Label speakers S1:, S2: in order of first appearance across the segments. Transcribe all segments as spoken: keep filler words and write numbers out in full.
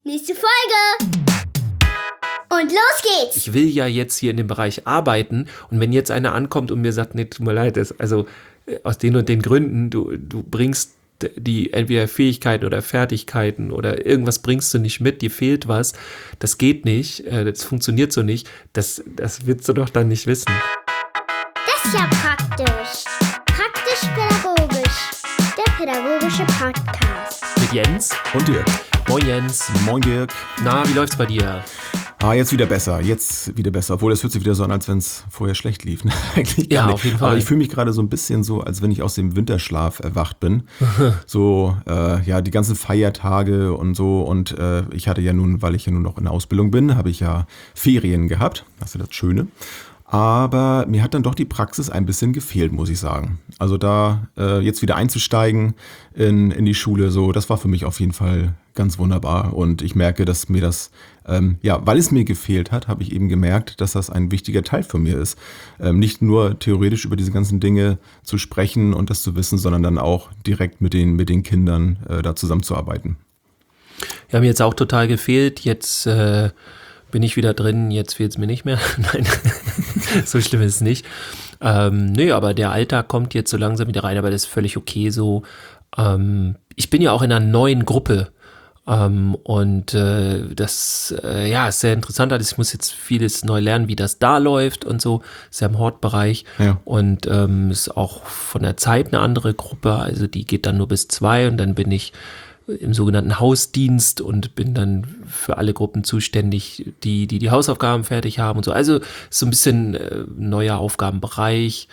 S1: Nächste Folge! Und los geht's!
S2: Ich will ja jetzt hier in dem Bereich arbeiten und wenn jetzt einer ankommt und mir sagt, nee, tut mir leid, das, also aus den und den Gründen, du, du bringst die entweder Fähigkeiten oder Fertigkeiten oder irgendwas bringst du nicht mit, dir fehlt was, das geht nicht, das funktioniert so nicht, das, das willst du doch dann nicht wissen.
S1: Das ist ja praktisch. Praktisch-pädagogisch. Der pädagogische Podcast.
S2: Mit Jens
S3: und Dirk.
S2: Moin Jens.
S3: Moin Dirk.
S2: Na, wie läuft's bei dir?
S3: Ah, jetzt wieder besser, jetzt wieder besser. Obwohl, das hört sich wieder so an, als wenn es vorher schlecht lief. Ne? Eigentlich
S2: ja,
S3: gar nicht.
S2: Auf jeden Fall.
S3: Aber ich fühle mich gerade so ein bisschen so, als wenn ich aus dem Winterschlaf erwacht bin. so, äh, ja, die ganzen Feiertage und so. Und äh, ich hatte ja nun, weil ich ja nun noch in der Ausbildung bin, habe ich ja Ferien gehabt. Das ist das Schöne. Aber mir hat dann doch die Praxis ein bisschen gefehlt, muss ich sagen. Also da äh, jetzt wieder einzusteigen in, in die Schule, so, das war für mich auf jeden Fall ganz wunderbar. Und ich merke, dass mir das, ähm, ja, weil es mir gefehlt hat, habe ich eben gemerkt, dass das ein wichtiger Teil von mir ist. Ähm, nicht nur theoretisch über diese ganzen Dinge zu sprechen und das zu wissen, sondern dann auch direkt mit den, mit den Kindern äh, da zusammenzuarbeiten.
S2: Ja, mir jetzt auch total gefehlt. Jetzt äh bin ich wieder drin, jetzt fehlt es mir nicht mehr. Nein, so schlimm ist es nicht. Ähm, nö, aber der Alltag kommt jetzt so langsam wieder rein, aber das ist völlig okay so. Ähm, ich bin ja auch in einer neuen Gruppe ähm, und äh, das äh, ja, ist sehr interessant. Also ich muss jetzt vieles neu lernen, wie das da läuft und so. Ist ja im Hortbereich
S3: ja.
S2: Und ähm, ist auch von der Zeit eine andere Gruppe. Also die geht dann nur bis zwei und dann bin ich im sogenannten Hausdienst und bin dann für alle Gruppen zuständig, die die, die Hausaufgaben fertig haben und so. Also so ein bisschen äh, neuer Aufgabenbereich,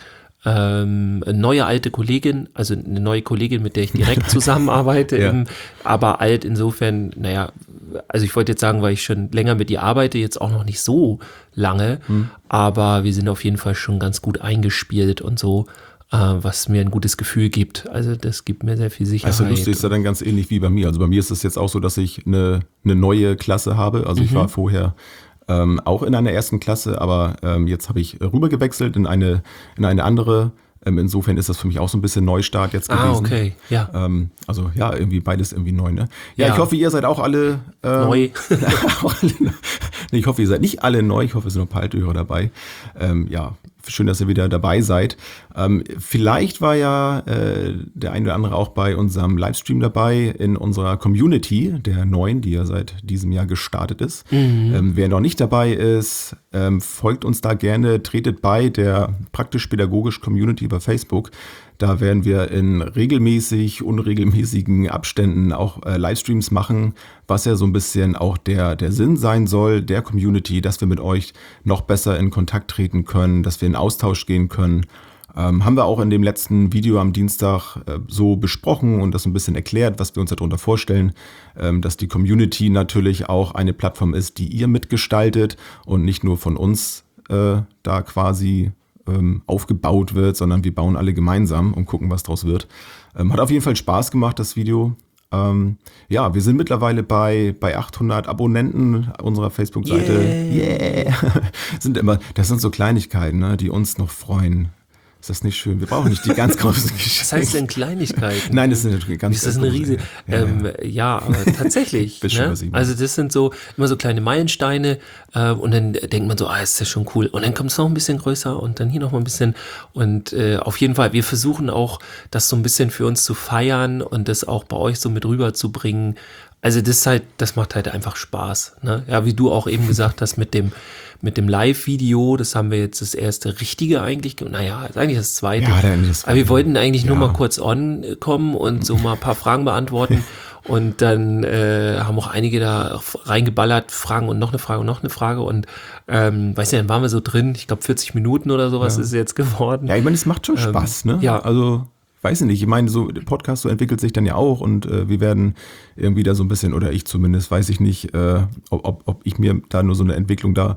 S2: ähm, eine neue alte Kollegin, also eine neue Kollegin, mit der ich direkt zusammenarbeite,
S3: ja.
S2: im, aber alt insofern, naja, also ich wollte jetzt sagen, weil ich schon länger mit ihr arbeite, jetzt auch noch nicht so lange, hm. aber wir sind auf jeden Fall schon ganz gut eingespielt und so. Was mir ein gutes Gefühl gibt. Also das gibt mir sehr viel Sicherheit.
S3: Also lustig ist ja dann ganz ähnlich wie bei mir. Also bei mir ist es jetzt auch so, dass ich eine, eine neue Klasse habe. Also mhm. ich war vorher ähm, auch in einer ersten Klasse, aber ähm, jetzt habe ich rübergewechselt in eine, in eine andere. Ähm, insofern ist das für mich auch so ein bisschen Neustart jetzt gewesen.
S2: Ah, okay, ja.
S3: Ähm, also ja, irgendwie beides irgendwie neu, ne? Ja,
S2: ja.
S3: Ich hoffe, ihr seid auch alle ähm,
S2: neu.
S3: auch alle, nee, ich hoffe, ihr seid nicht alle neu. Ich hoffe, es sind noch ein paar alte Hörer dabei. Ähm, ja, schön, dass ihr wieder dabei seid. Ähm, vielleicht war ja äh, der eine oder andere auch bei unserem Livestream dabei in unserer Community, der neuen, die ja seit diesem Jahr gestartet ist. Mhm. Ähm, wer noch nicht dabei ist, ähm, folgt uns da gerne, tretet bei der praktisch-pädagogisch Community bei Facebook. Da werden wir in regelmäßig, unregelmäßigen Abständen auch äh, Livestreams machen, was ja so ein bisschen auch der, der Sinn sein soll, der Community, dass wir mit euch noch besser in Kontakt treten können, dass wir in Austausch gehen können. Ähm, haben wir auch in dem letzten Video am Dienstag äh, so besprochen und das ein bisschen erklärt, was wir uns darunter vorstellen, ähm, dass die Community natürlich auch eine Plattform ist, die ihr mitgestaltet und nicht nur von uns äh, da quasi aufgebaut wird, sondern wir bauen alle gemeinsam und gucken, was draus wird. Ähm, hat auf jeden Fall Spaß gemacht, das Video. Ähm, ja, wir sind mittlerweile bei, bei achthundert Abonnenten unserer Facebook-Seite. Yeah! yeah. sind immer, das sind so Kleinigkeiten, ne, die uns noch freuen. Ist das nicht schön? Wir brauchen nicht die ganz großen Geschenke.
S2: Was heißt denn Kleinigkeiten?
S3: Nein, das sind natürlich ganz
S2: Ist das eine riesige? Ja, ähm, ja. ja, aber tatsächlich. ne? Also das sind so immer so kleine Meilensteine äh, und dann denkt man so, ah, ist das schon cool. Und dann kommt es noch ein bisschen größer und dann hier noch mal ein bisschen. Und äh, auf jeden Fall, wir versuchen auch, das so ein bisschen für uns zu feiern und das auch bei euch so mit rüberzubringen. Also das ist halt, das macht halt einfach Spaß. Ne? Ja, wie du auch eben gesagt hast, mit dem mit dem Live-Video, das haben wir jetzt das erste richtige eigentlich, naja, ist eigentlich das zweite.
S3: Ja, dann das
S2: Aber wir wollten eigentlich ja. nur mal kurz on kommen und so mal ein paar Fragen beantworten. Und dann äh, haben auch einige da reingeballert, Fragen und noch eine Frage und noch eine Frage. Und ähm, weiß nicht, dann waren wir so drin, ich glaube vierzig Minuten oder sowas ja. ist es jetzt geworden.
S3: Ja, ich meine, es macht schon
S2: ähm,
S3: Spaß, ne?
S2: Ja.
S3: Also weiß ich nicht, ich meine, so der Podcast so entwickelt sich dann ja auch und äh, wir werden irgendwie da so ein bisschen, oder ich zumindest, weiß ich nicht, äh, ob, ob, ob ich mir da nur so eine Entwicklung da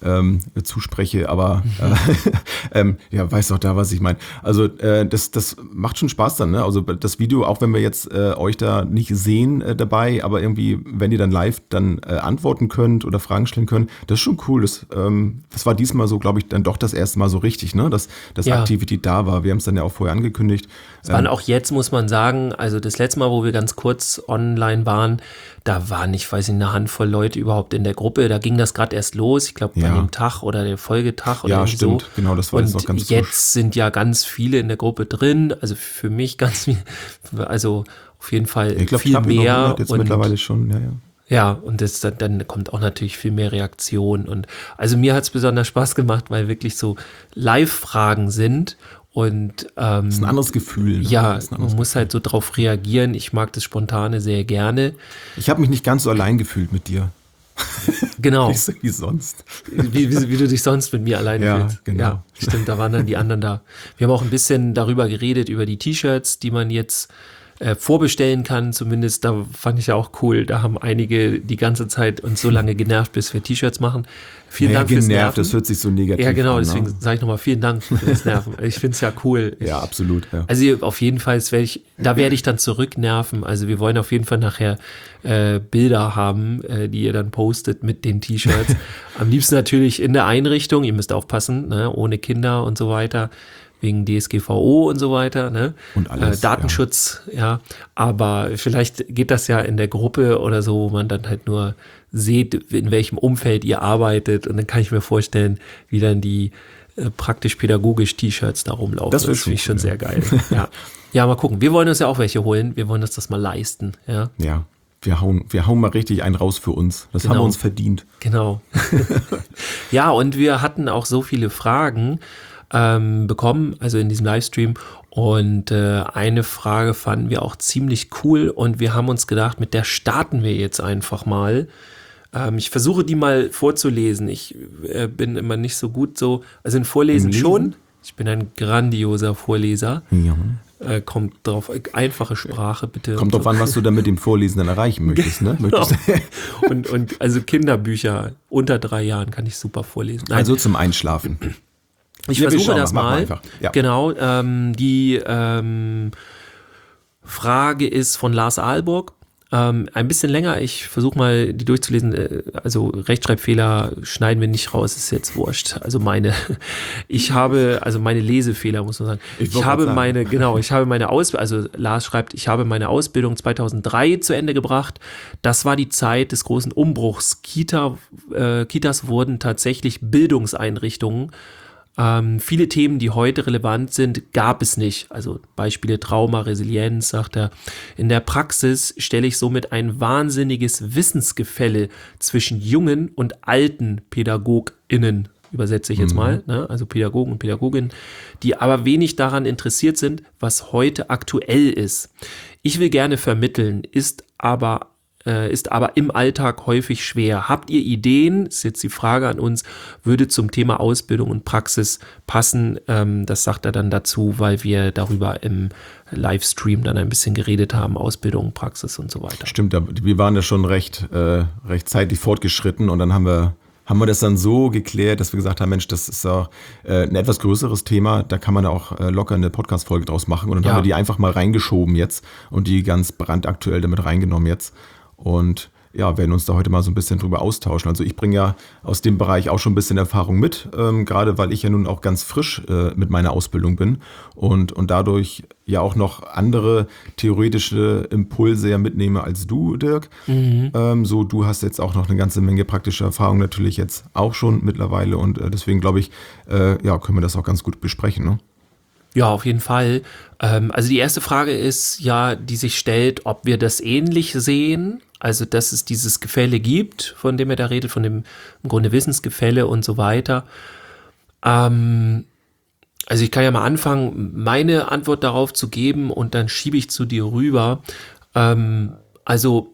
S3: ähm, zuspreche, aber äh, ähm, ja, weiß doch da, was ich meine. Also äh, das, das macht schon Spaß dann, ne? Also das Video, auch wenn wir jetzt äh, euch da nicht sehen äh, dabei, aber irgendwie, wenn ihr dann live dann äh, antworten könnt oder Fragen stellen könnt, das ist schon cool. Das, ähm, das war diesmal so, glaube ich, dann doch das erste Mal so richtig, ne? Dass, dass
S2: Ja.
S3: Aktivität da war. Wir haben es dann ja auch vorher angekündigt.
S2: Es waren auch jetzt, muss man sagen, also das letzte Mal, wo wir ganz kurz online waren, da waren, ich weiß nicht, eine Handvoll Leute überhaupt in der Gruppe. Da ging das gerade erst los, ich glaube,
S3: Ja.
S2: an dem Tag oder der Folgetag oder
S3: Ja,
S2: irgendwie
S3: stimmt.
S2: so.
S3: Genau, das war
S2: Und
S3: jetzt noch ganz
S2: jetzt
S3: frisch.
S2: sind ja ganz viele in der Gruppe drin. Also für mich ganz viel, also auf jeden Fall
S3: Ich glaube,
S2: viel
S3: knapp über
S2: mehr.
S3: hundert jetzt
S2: und
S3: mittlerweile schon, ja, ja.
S2: Ja, und das, dann, dann kommt auch natürlich viel mehr Reaktion. Und also mir hat es besonders Spaß gemacht, weil wirklich so Live-Fragen sind. Und ähm,
S3: Das ist ein anderes Gefühl. Ne?
S2: ja,
S3: Das ist ein
S2: man
S3: anderes
S2: muss halt so drauf reagieren. Ich mag das Spontane sehr gerne.
S3: Ich habe mich nicht ganz so allein gefühlt mit dir.
S2: Genau,
S3: Nicht so wie sonst.
S2: wie, wie, wie du dich sonst mit mir alleine
S3: Ja,
S2: fühlst.
S3: genau.
S2: Ja, stimmt, da waren dann die anderen da. Wir haben auch ein bisschen darüber geredet, über die T-Shirts, die man jetzt äh, vorbestellen kann. Zumindest, da fand ich ja auch cool. Da haben einige die ganze Zeit uns so lange genervt, bis wir T-Shirts machen. Vielen
S3: Ja,
S2: Dank fürs
S3: genervt,
S2: Nerven.
S3: das hört sich so negativ
S2: Ja, genau,
S3: an.
S2: deswegen
S3: Ne?
S2: sage ich nochmal vielen Dank fürs Nerven. Ich finde es ja cool. Ich,
S3: Ja, absolut. Ja.
S2: Also auf jeden Fall, das werd ich, da werde ich dann zurücknerven. Also wir wollen auf jeden Fall nachher äh, Bilder haben, äh, die ihr dann postet mit den T-Shirts. Am liebsten natürlich in der Einrichtung. Ihr müsst aufpassen, ne? Ohne Kinder und so weiter. Wegen D S G V O und so weiter, ne?
S3: Und alles,
S2: äh, Datenschutz, ja. ja. Aber vielleicht geht das ja in der Gruppe oder so, wo man dann halt nur seht, in welchem Umfeld ihr arbeitet. Und dann kann ich mir vorstellen, wie dann die äh, praktisch-pädagogisch T-Shirts da rumlaufen.
S3: Das wär
S2: finde ich schon
S3: schon
S2: sehr geil. Ja. Ja, mal gucken. Wir wollen uns ja auch welche holen. Wir wollen uns das mal leisten, ja.
S3: Ja, wir hauen, wir hauen mal richtig einen raus für uns. Das
S2: Genau.
S3: haben wir uns verdient.
S2: Genau. Ja, und wir hatten auch so viele Fragen ähm, bekommen, also in diesem Livestream. Und äh, eine Frage fanden wir auch ziemlich cool und wir haben uns gedacht, mit der starten wir jetzt einfach mal. Ähm, ich versuche die mal vorzulesen. Ich äh, bin immer nicht so gut so, also in Vorlesen
S3: Im Lesen?
S2: schon. Ich bin ein grandioser Vorleser.
S3: Ja.
S2: Äh, kommt drauf, einfache Sprache bitte.
S3: Kommt drauf an, was du dann mit dem Vorlesen dann erreichen möchtest. Ne?
S2: Genau.
S3: möchtest
S2: und, und also Kinderbücher unter drei Jahren kann ich super vorlesen. Nein,
S3: also zum Einschlafen.
S2: ich
S3: Ja, wir
S2: versuche
S3: schauen
S2: das
S3: mal, machen wir
S2: mal.
S3: einfach. Ja.
S2: Genau. Ähm, die ähm, Frage ist von Lars Ahlburg. Ähm, ein bisschen länger. Ich versuche mal, die durchzulesen. Äh, Also Rechtschreibfehler schneiden wir nicht raus. Ist jetzt wurscht. Also meine, ich habe, also meine Lesefehler muss man sagen.
S3: Ich
S2: Ich,
S3: wollte
S2: habe
S3: grad sagen.
S2: meine, genau, ich habe meine Ausbildung, also Lars schreibt, ich habe meine Ausbildung zweitausenddrei zu Ende gebracht. Das war die Zeit des großen Umbruchs. Kita, äh, Kitas wurden tatsächlich Bildungseinrichtungen. Ähm, viele Themen, die heute relevant sind, gab es nicht. Also Beispiele Trauma, Resilienz, sagt er. In der Praxis stelle ich somit ein wahnsinniges Wissensgefälle zwischen jungen und alten PädagogInnen, übersetze ich jetzt mal, ne? Also Pädagogen und Pädagoginnen, die aber wenig daran interessiert sind, was heute aktuell ist. Ich will gerne vermitteln, ist aber ist aber im Alltag häufig schwer. Habt ihr Ideen? Ist jetzt die Frage an uns, würde zum Thema Ausbildung und Praxis passen? Ähm, das sagt er dann dazu, weil wir darüber im Livestream dann ein bisschen geredet haben, Ausbildung, Praxis und so weiter.
S3: Stimmt, da- wir waren da schon recht, äh, recht zeitlich fortgeschritten und dann haben wir, haben wir das dann so geklärt, dass wir gesagt haben, Mensch, das ist auch äh, ein etwas größeres Thema, da kann man auch äh, locker eine Podcast-Folge draus machen und dann
S2: Ja.
S3: haben wir die einfach mal reingeschoben jetzt und die ganz brandaktuell damit reingenommen jetzt und ja, werden uns da heute mal so ein bisschen drüber austauschen. Also ich bringe ja aus dem Bereich auch schon ein bisschen Erfahrung mit, ähm, gerade weil ich ja nun auch ganz frisch äh, mit meiner Ausbildung bin und, und dadurch ja auch noch andere theoretische Impulse ja mitnehme als du, Dirk.
S2: Mhm.
S3: Ähm, so, du hast jetzt auch noch eine ganze Menge praktische Erfahrung natürlich jetzt auch schon mittlerweile und äh, deswegen glaube ich, äh, ja, können wir das auch ganz gut besprechen, ne?
S2: Ja, auf jeden Fall. Ähm, also die erste Frage ist ja, die sich stellt, ob wir das ähnlich sehen. Also, dass es dieses Gefälle gibt, von dem er da redet, von dem im Grunde Wissensgefälle und so weiter. Ähm, also ich kann ja mal anfangen, meine Antwort darauf zu geben und dann schiebe ich zu dir rüber. Ähm, also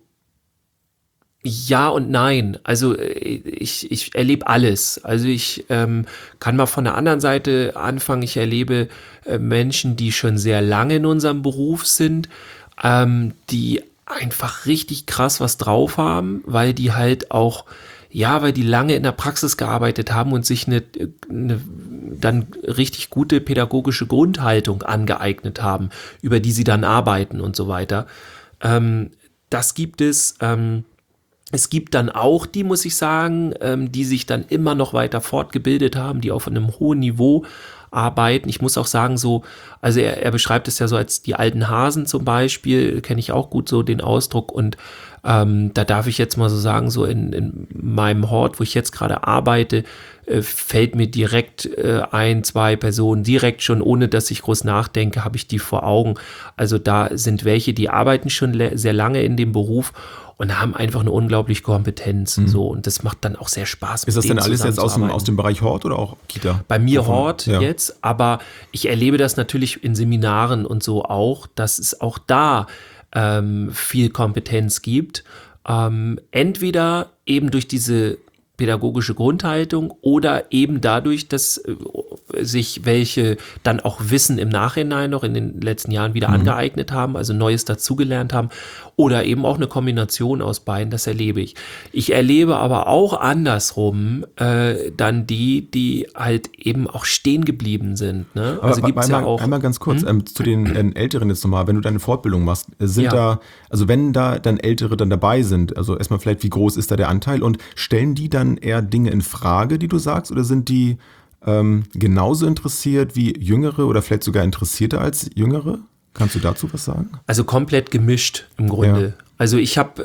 S2: ja und nein. Also ich, ich erlebe alles. Also ich ähm, kann mal von der anderen Seite anfangen. Ich erlebe äh, Menschen, die schon sehr lange in unserem Beruf sind, ähm, die einfach richtig krass was drauf haben, weil die halt auch Ja, weil die lange in der Praxis gearbeitet haben und sich eine, eine dann richtig gute pädagogische Grundhaltung angeeignet haben, über die sie dann arbeiten und so weiter. Ähm, das gibt es. Ähm, es gibt dann auch die, muss ich sagen, ähm, die sich dann immer noch weiter fortgebildet haben, die auf einem hohen Niveau arbeiten. Ich muss auch sagen, so, also er, er beschreibt es ja so als die alten Hasen zum Beispiel, kenne ich auch gut so den Ausdruck, und ähm, da darf ich jetzt mal so sagen, so in, in meinem Hort, wo ich jetzt gerade arbeite, äh, fällt mir direkt äh, ein, zwei Personen, direkt schon, ohne dass ich groß nachdenke, habe ich die vor Augen. Also da sind welche, die arbeiten schon le- sehr lange in dem Beruf und haben einfach eine unglaubliche Kompetenz. Mhm. So, und das macht dann auch sehr Spaß.
S3: Ist das denn alles jetzt aus dem, aus dem Bereich Hort oder auch Kita?
S2: Bei mir Davon, Hort ja. jetzt, aber ich erlebe das natürlich in Seminaren und so auch, dass es auch da ähm, viel Kompetenz gibt. Ähm, entweder eben durch diese pädagogische Grundhaltung oder eben dadurch, dass äh, sich welche dann auch Wissen im Nachhinein noch in den letzten Jahren wieder mhm. angeeignet haben, also Neues dazugelernt haben, oder eben auch eine Kombination aus beiden, das erlebe ich. Ich erlebe aber auch andersrum äh, dann die, die halt eben auch stehen geblieben sind. Ne?
S3: Aber also gibt's einmal, ja auch, einmal ganz kurz hm? ähm, zu den äh, Älteren jetzt nochmal, wenn du deine Fortbildung machst, sind ja. da, also wenn da dann Ältere dann dabei sind, also erstmal vielleicht, wie groß ist da der Anteil und stellen die dann eher Dinge in Frage, die du sagst, oder sind die ähm, genauso interessiert wie Jüngere oder vielleicht sogar interessierter als Jüngere? Kannst du dazu was sagen?
S2: Also komplett gemischt im Grunde. Ja. Also ich habe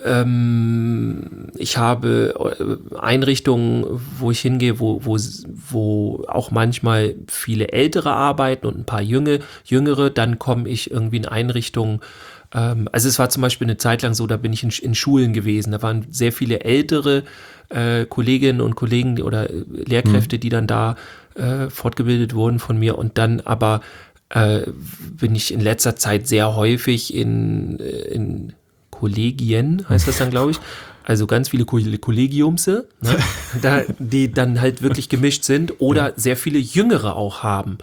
S2: ähm, ich habe Einrichtungen, wo ich hingehe, wo, wo, wo auch manchmal viele Ältere arbeiten und ein paar Junge, Jüngere. Dann komme ich irgendwie in Einrichtungen. Ähm, also es war zum Beispiel eine Zeit lang so, da bin ich in, in Schulen gewesen. Da waren sehr viele ältere äh, Kolleginnen und Kollegen oder Lehrkräfte, mhm. die dann da äh, fortgebildet wurden von mir. Und dann aber äh, bin ich in letzter Zeit sehr häufig in, in Kollegien, heißt das dann, glaube ich, also ganz viele Kollegiumse, ne, da, die dann halt wirklich gemischt sind oder ja. sehr viele Jüngere auch haben.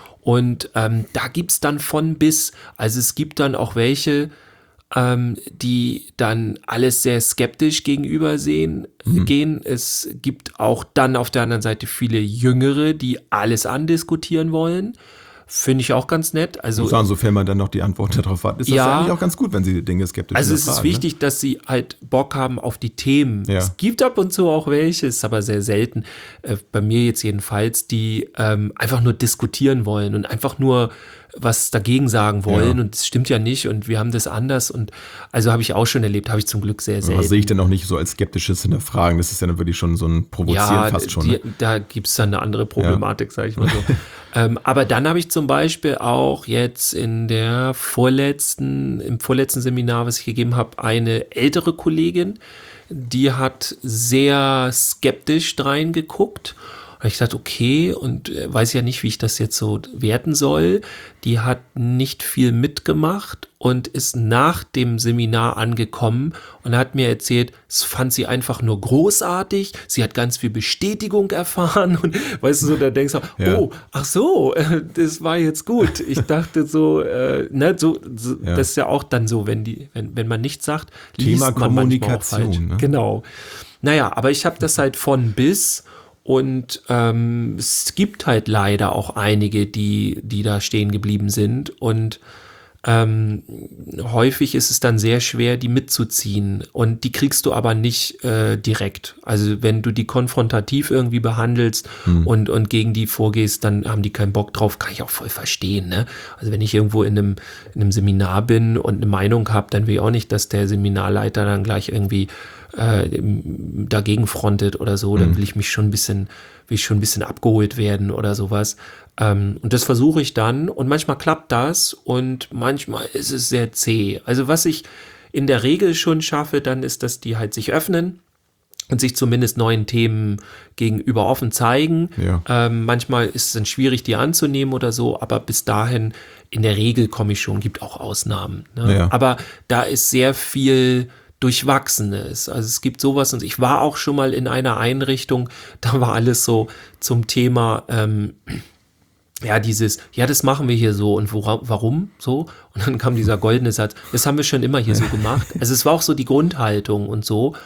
S2: Und ähm, da gibt's dann von bis, also es gibt dann auch welche, ähm, die dann alles sehr skeptisch gegenüber sehen, mhm. gehen. Es gibt auch dann auf der anderen Seite viele Jüngere, die alles andiskutieren wollen. Finde ich auch ganz nett. Also,
S3: sagen, sofern man dann noch die Antwort darauf hat, ist das ja eigentlich auch ganz gut, wenn sie Dinge skeptisch
S2: Also es
S3: fragen,
S2: ist wichtig,
S3: ne?
S2: dass sie halt Bock haben auf die Themen. Ja. Es gibt ab und zu auch welche, ist aber sehr selten, äh, bei mir jetzt jedenfalls, die ähm, einfach nur diskutieren wollen und einfach nur was dagegen sagen wollen ja. und es stimmt ja nicht und wir haben das anders und also habe ich auch schon erlebt, habe ich zum Glück sehr selten.
S3: Was sehe ich denn auch nicht so als skeptisches Hinterfragen? Das ist ja dann wirklich schon so ein Provozieren
S2: ja,
S3: fast schon.
S2: Die,
S3: ne?
S2: Da gibt es dann eine andere Problematik, ja. sage ich mal so. ähm, aber dann habe ich zum Beispiel auch jetzt in der vorletzten, im vorletzten Seminar, was ich gegeben habe, eine ältere Kollegin, die hat sehr skeptisch reingeguckt. Und ich dachte, okay, und äh, weiß ja nicht, wie ich das jetzt so werten soll. Die hat nicht viel mitgemacht und ist nach dem Seminar angekommen und hat mir erzählt, es fand sie einfach nur großartig. Sie hat ganz viel Bestätigung erfahren und weißt du, so, da denkst du, ja. oh, ach so, äh, das war jetzt gut. Ich dachte so, äh, ne, so, so ja. das ist ja auch dann so, wenn die, wenn, wenn man nichts sagt, liest
S3: Thema
S2: man
S3: Kommunikation.
S2: Manchmal auch falsch.
S3: Ne?
S2: Genau. Naja, aber ich habe das halt von bis. Und ähm, es gibt halt leider auch einige, die, die da stehen geblieben sind. Und ähm, häufig ist es dann sehr schwer, die mitzuziehen. Und die kriegst du aber nicht äh, direkt. Also wenn du die konfrontativ irgendwie behandelst hm. und, und gegen die vorgehst, dann haben die keinen Bock drauf. Kann ich auch voll verstehen. Ne? Also wenn ich irgendwo in einem, in einem Seminar bin und eine Meinung habe, dann will ich auch nicht, dass der Seminarleiter dann gleich irgendwie dagegen frontet oder so, dann will ich mich schon ein bisschen, will ich schon ein bisschen abgeholt werden oder sowas. Ähm, und das versuche ich dann und manchmal klappt das und manchmal ist es sehr zäh. Also was ich in der Regel schon schaffe, dann ist, dass die halt sich öffnen und sich zumindest neuen Themen gegenüber offen zeigen. Ja. Ähm, manchmal ist es dann schwierig, die anzunehmen oder so, aber bis dahin in der Regel komme ich schon, gibt auch Ausnahmen. Ne? Ja. Aber da ist sehr viel Durchwachsenes. Also es gibt sowas und ich war auch schon mal in einer Einrichtung, da war alles so zum Thema, ähm, ja, dieses, ja, das machen wir hier so und wora, warum so? Und dann kam dieser goldene Satz, das haben wir schon immer hier so gemacht. Also es war auch so die Grundhaltung und so.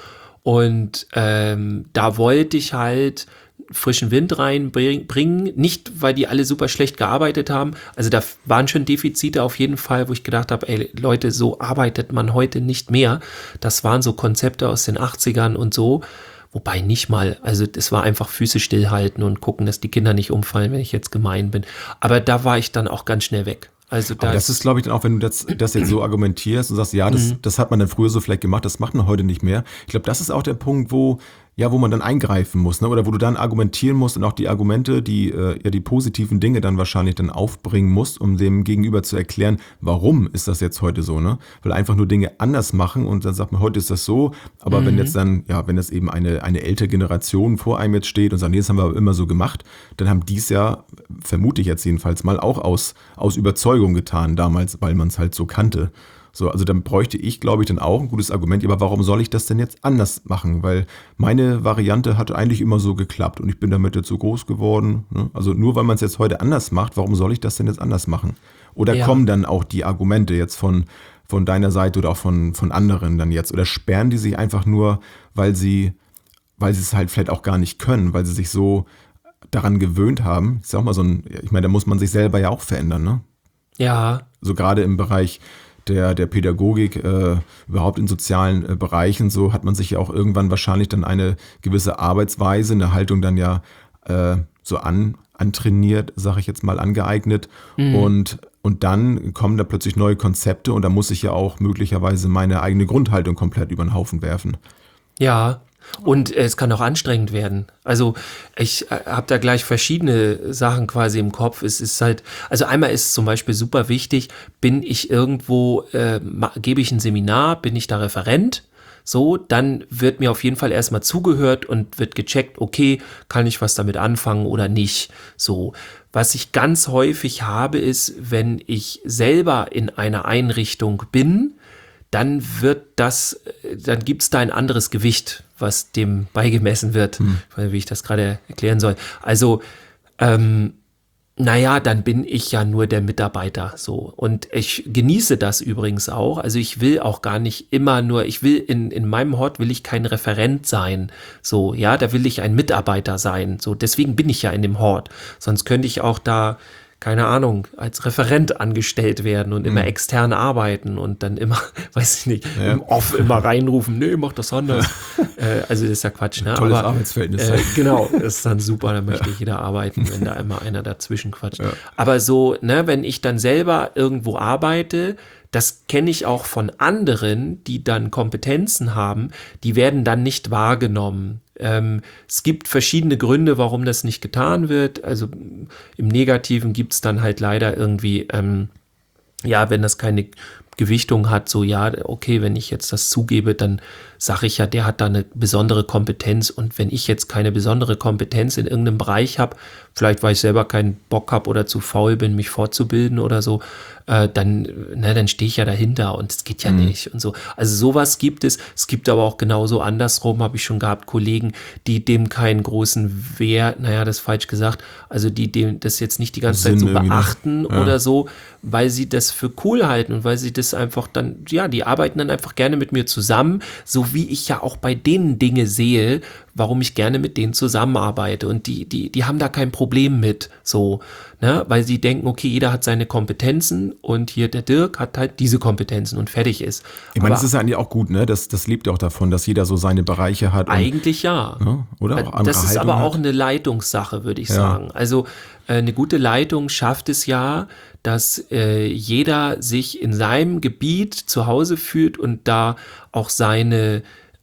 S2: Und ähm, da wollte ich halt frischen Wind reinbringen, nicht weil die alle super schlecht gearbeitet haben, also da waren schon Defizite auf jeden Fall, wo ich gedacht habe, ey Leute, so arbeitet man heute nicht mehr. Das waren so Konzepte aus den achtzigern und so, wobei nicht mal, also das war einfach Füße stillhalten und gucken, dass die Kinder nicht umfallen, wenn ich jetzt gemein bin. Aber da war ich dann auch ganz schnell weg. Also
S3: das, das ist, glaube ich, dann auch, wenn du das, das jetzt so argumentierst und sagst, ja, das, mhm. das hat man dann früher so vielleicht gemacht, das macht man heute nicht mehr. Ich glaube, das ist auch der Punkt, wo ja, wo man dann eingreifen muss, ne? Oder wo du dann argumentieren musst und auch die Argumente, die äh, ja die positiven Dinge dann wahrscheinlich dann aufbringen musst, um dem Gegenüber zu erklären, warum ist das jetzt heute so, ne? Weil einfach nur Dinge anders machen und dann sagt man, heute ist das so, aber mhm. wenn jetzt dann, ja, wenn jetzt eben eine eine ältere Generation vor einem jetzt steht und sagt, nee, das haben wir aber immer so gemacht, dann haben die es ja, vermute ich jetzt jedenfalls mal, auch aus aus Überzeugung getan damals, weil man es halt so kannte. So, also dann bräuchte ich, glaube ich, dann auch ein gutes Argument. Aber warum soll ich das denn jetzt anders machen? Weil meine Variante hat eigentlich immer so geklappt und ich bin damit jetzt so groß geworden. Ne? Also nur weil man es jetzt heute anders macht, warum soll ich das denn jetzt anders machen? Oder ja. kommen dann auch die Argumente jetzt von, von deiner Seite oder auch von, von anderen dann jetzt? Oder sperren die sich einfach nur, weil sie, weil sie es halt vielleicht auch gar nicht können, weil sie sich so daran gewöhnt haben? Ich sag mal so ein, ich meine, da muss man sich selber ja auch verändern, ne?
S2: Ja.
S3: So gerade im Bereich der der Pädagogik, äh, überhaupt in sozialen äh, Bereichen, so hat man sich ja auch irgendwann wahrscheinlich dann eine gewisse Arbeitsweise, eine Haltung dann ja äh, so an antrainiert, sage ich jetzt mal, angeeignet mhm. und und dann kommen da plötzlich neue Konzepte und da muss ich ja auch möglicherweise meine eigene Grundhaltung komplett über den Haufen werfen.
S2: Ja. Und es kann auch anstrengend werden. Also ich habe da gleich verschiedene Sachen quasi im Kopf. Es ist halt, also einmal ist zum Beispiel super wichtig, bin ich irgendwo, äh, gebe ich ein Seminar, bin ich da Referent? So, dann wird mir auf jeden Fall erstmal zugehört und wird gecheckt, okay, kann ich was damit anfangen oder nicht? So, was ich ganz häufig habe, ist, wenn ich selber in einer Einrichtung bin, dann wird das, dann gibt es da ein anderes Gewicht, was dem beigemessen wird, hm. wie ich das gerade erklären soll. Also, ähm, naja, dann bin ich ja nur der Mitarbeiter, so. Und ich genieße das übrigens auch. Also ich will auch gar nicht immer nur, ich will in, in meinem Hort will ich kein Referent sein, so, ja, da will ich ein Mitarbeiter sein, so. Deswegen bin ich ja in dem Hort. Sonst könnte ich auch da, keine Ahnung, als Referent angestellt werden und immer mhm. extern arbeiten und dann immer, weiß ich nicht, ja. im Off immer reinrufen, nee, mach das anders. äh, also das ist ja Quatsch, ne?
S3: Tolles
S2: Aber,
S3: Arbeitsverhältnis.
S2: Äh, genau, das ist dann super, da möchte ja. jeder arbeiten, wenn da immer einer dazwischen quatscht. Ja. Aber so, ne, wenn ich dann selber irgendwo arbeite, das kenne ich auch von anderen, die dann Kompetenzen haben, die werden dann nicht wahrgenommen. Ähm, es gibt verschiedene Gründe, warum das nicht getan wird. Also im Negativen gibt es dann halt leider irgendwie, ähm, ja, wenn das keine Gewichtung hat, so ja, okay, wenn ich jetzt das zugebe, dann sage ich ja, der hat da eine besondere Kompetenz und wenn ich jetzt keine besondere Kompetenz in irgendeinem Bereich habe, vielleicht weil ich selber keinen Bock habe oder zu faul bin, mich fortzubilden oder so, äh, dann, na, dann stehe ich ja dahinter und es geht ja mhm. nicht und so. Also sowas gibt es. Es gibt aber auch genauso andersrum, habe ich schon gehabt, Kollegen, die dem keinen großen Wert, naja, das ist falsch gesagt, also die dem das jetzt nicht die ganze Zeit so beachten ja. oder so, weil sie das für cool halten und weil sie das einfach dann, ja, die arbeiten dann einfach gerne mit mir zusammen, so wie ich ja auch bei denen Dinge sehe, warum ich gerne mit denen zusammenarbeite und die, die, die haben da kein Problem mit, so, ne, weil sie denken, okay, jeder hat seine Kompetenzen und hier der Dirk hat halt diese Kompetenzen und fertig ist.
S3: Ich meine, das ist ja eigentlich auch gut, ne, das, das lebt ja auch davon, dass jeder so seine Bereiche hat.
S2: Eigentlich und, ja.
S3: Ne? Oder auch andere
S2: Das ist
S3: Haltung
S2: aber
S3: hat.
S2: auch eine Leitungssache, würde ich
S3: ja.
S2: sagen. Also äh, eine gute Leitung schafft es ja, dass äh, jeder sich in seinem Gebiet zu Hause fühlt und da auch seine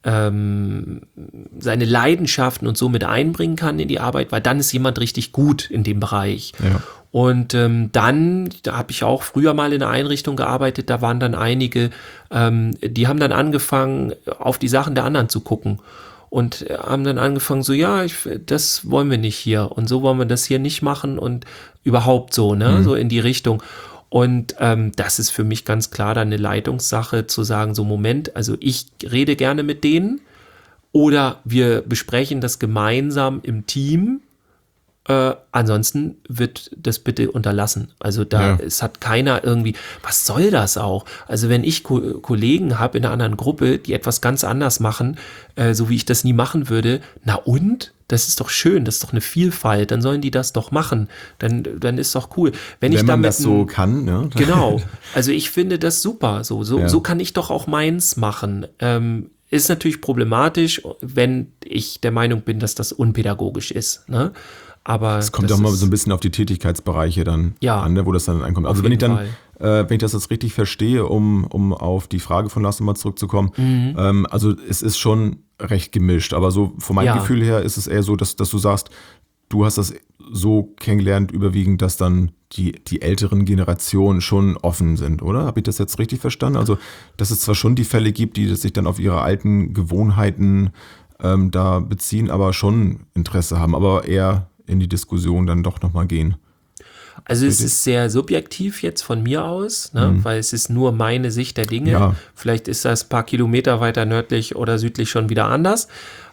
S2: ähm, seine Leidenschaften und so mit einbringen kann in die Arbeit, weil dann ist jemand richtig gut in dem Bereich.
S3: Ja.
S2: Und ähm, dann, da habe ich auch früher mal in einer Einrichtung gearbeitet, da waren dann einige, ähm, die haben dann angefangen, auf die Sachen der anderen zu gucken. Und haben dann angefangen so, ja, ich, das wollen wir nicht hier und so wollen wir das hier nicht machen und überhaupt so, ne, mhm. so in die Richtung. Und ähm, das ist für mich ganz klar dann eine Leitungssache zu sagen, so Moment, also ich rede gerne mit denen oder wir besprechen das gemeinsam im Team Äh, ansonsten wird das bitte unterlassen. Also da,
S3: Ja.
S2: es hat keiner irgendwie, was soll das auch? Also wenn ich Ko- Kollegen habe in einer anderen Gruppe, die etwas ganz anders machen, äh, so wie ich das nie machen würde, na und? Das ist doch schön, das ist doch eine Vielfalt, dann sollen die das doch machen. Dann, dann ist doch cool. Wenn,
S3: Wenn
S2: ich
S3: man
S2: damit
S3: das so kann, ne?
S2: Genau. Also ich finde das super. So, so,
S3: Ja.
S2: so kann ich doch auch meins machen. Ähm, ist natürlich problematisch, wenn ich der Meinung bin, dass das unpädagogisch ist. Ne? Aber
S3: Es kommt
S2: das
S3: auch mal
S2: ist-
S3: so ein bisschen auf die Tätigkeitsbereiche dann
S2: Ja.
S3: an, ne, wo das dann ankommt.
S2: Auf
S3: Also wenn ich
S2: jeden
S3: dann, äh, wenn ich das jetzt richtig verstehe, um, um auf die Frage von Lars nochmal zurückzukommen,
S2: Mhm.
S3: ähm, also es ist schon recht gemischt, aber so von meinem
S2: Ja.
S3: Gefühl her ist es eher so, dass, dass du sagst, du hast das so kennengelernt, überwiegend, dass dann die, die älteren Generationen schon offen sind, oder? Habe ich das jetzt richtig verstanden? Also, dass es zwar schon die Fälle gibt, die sich dann auf ihre alten Gewohnheiten ähm, da beziehen, aber schon Interesse haben, aber eher in die Diskussion dann doch nochmal gehen.
S2: Also es ist sehr subjektiv jetzt von mir aus, ne? Weil es ist nur meine Sicht der Dinge.
S3: Ja.
S2: Vielleicht ist das ein paar Kilometer weiter nördlich oder südlich schon wieder anders.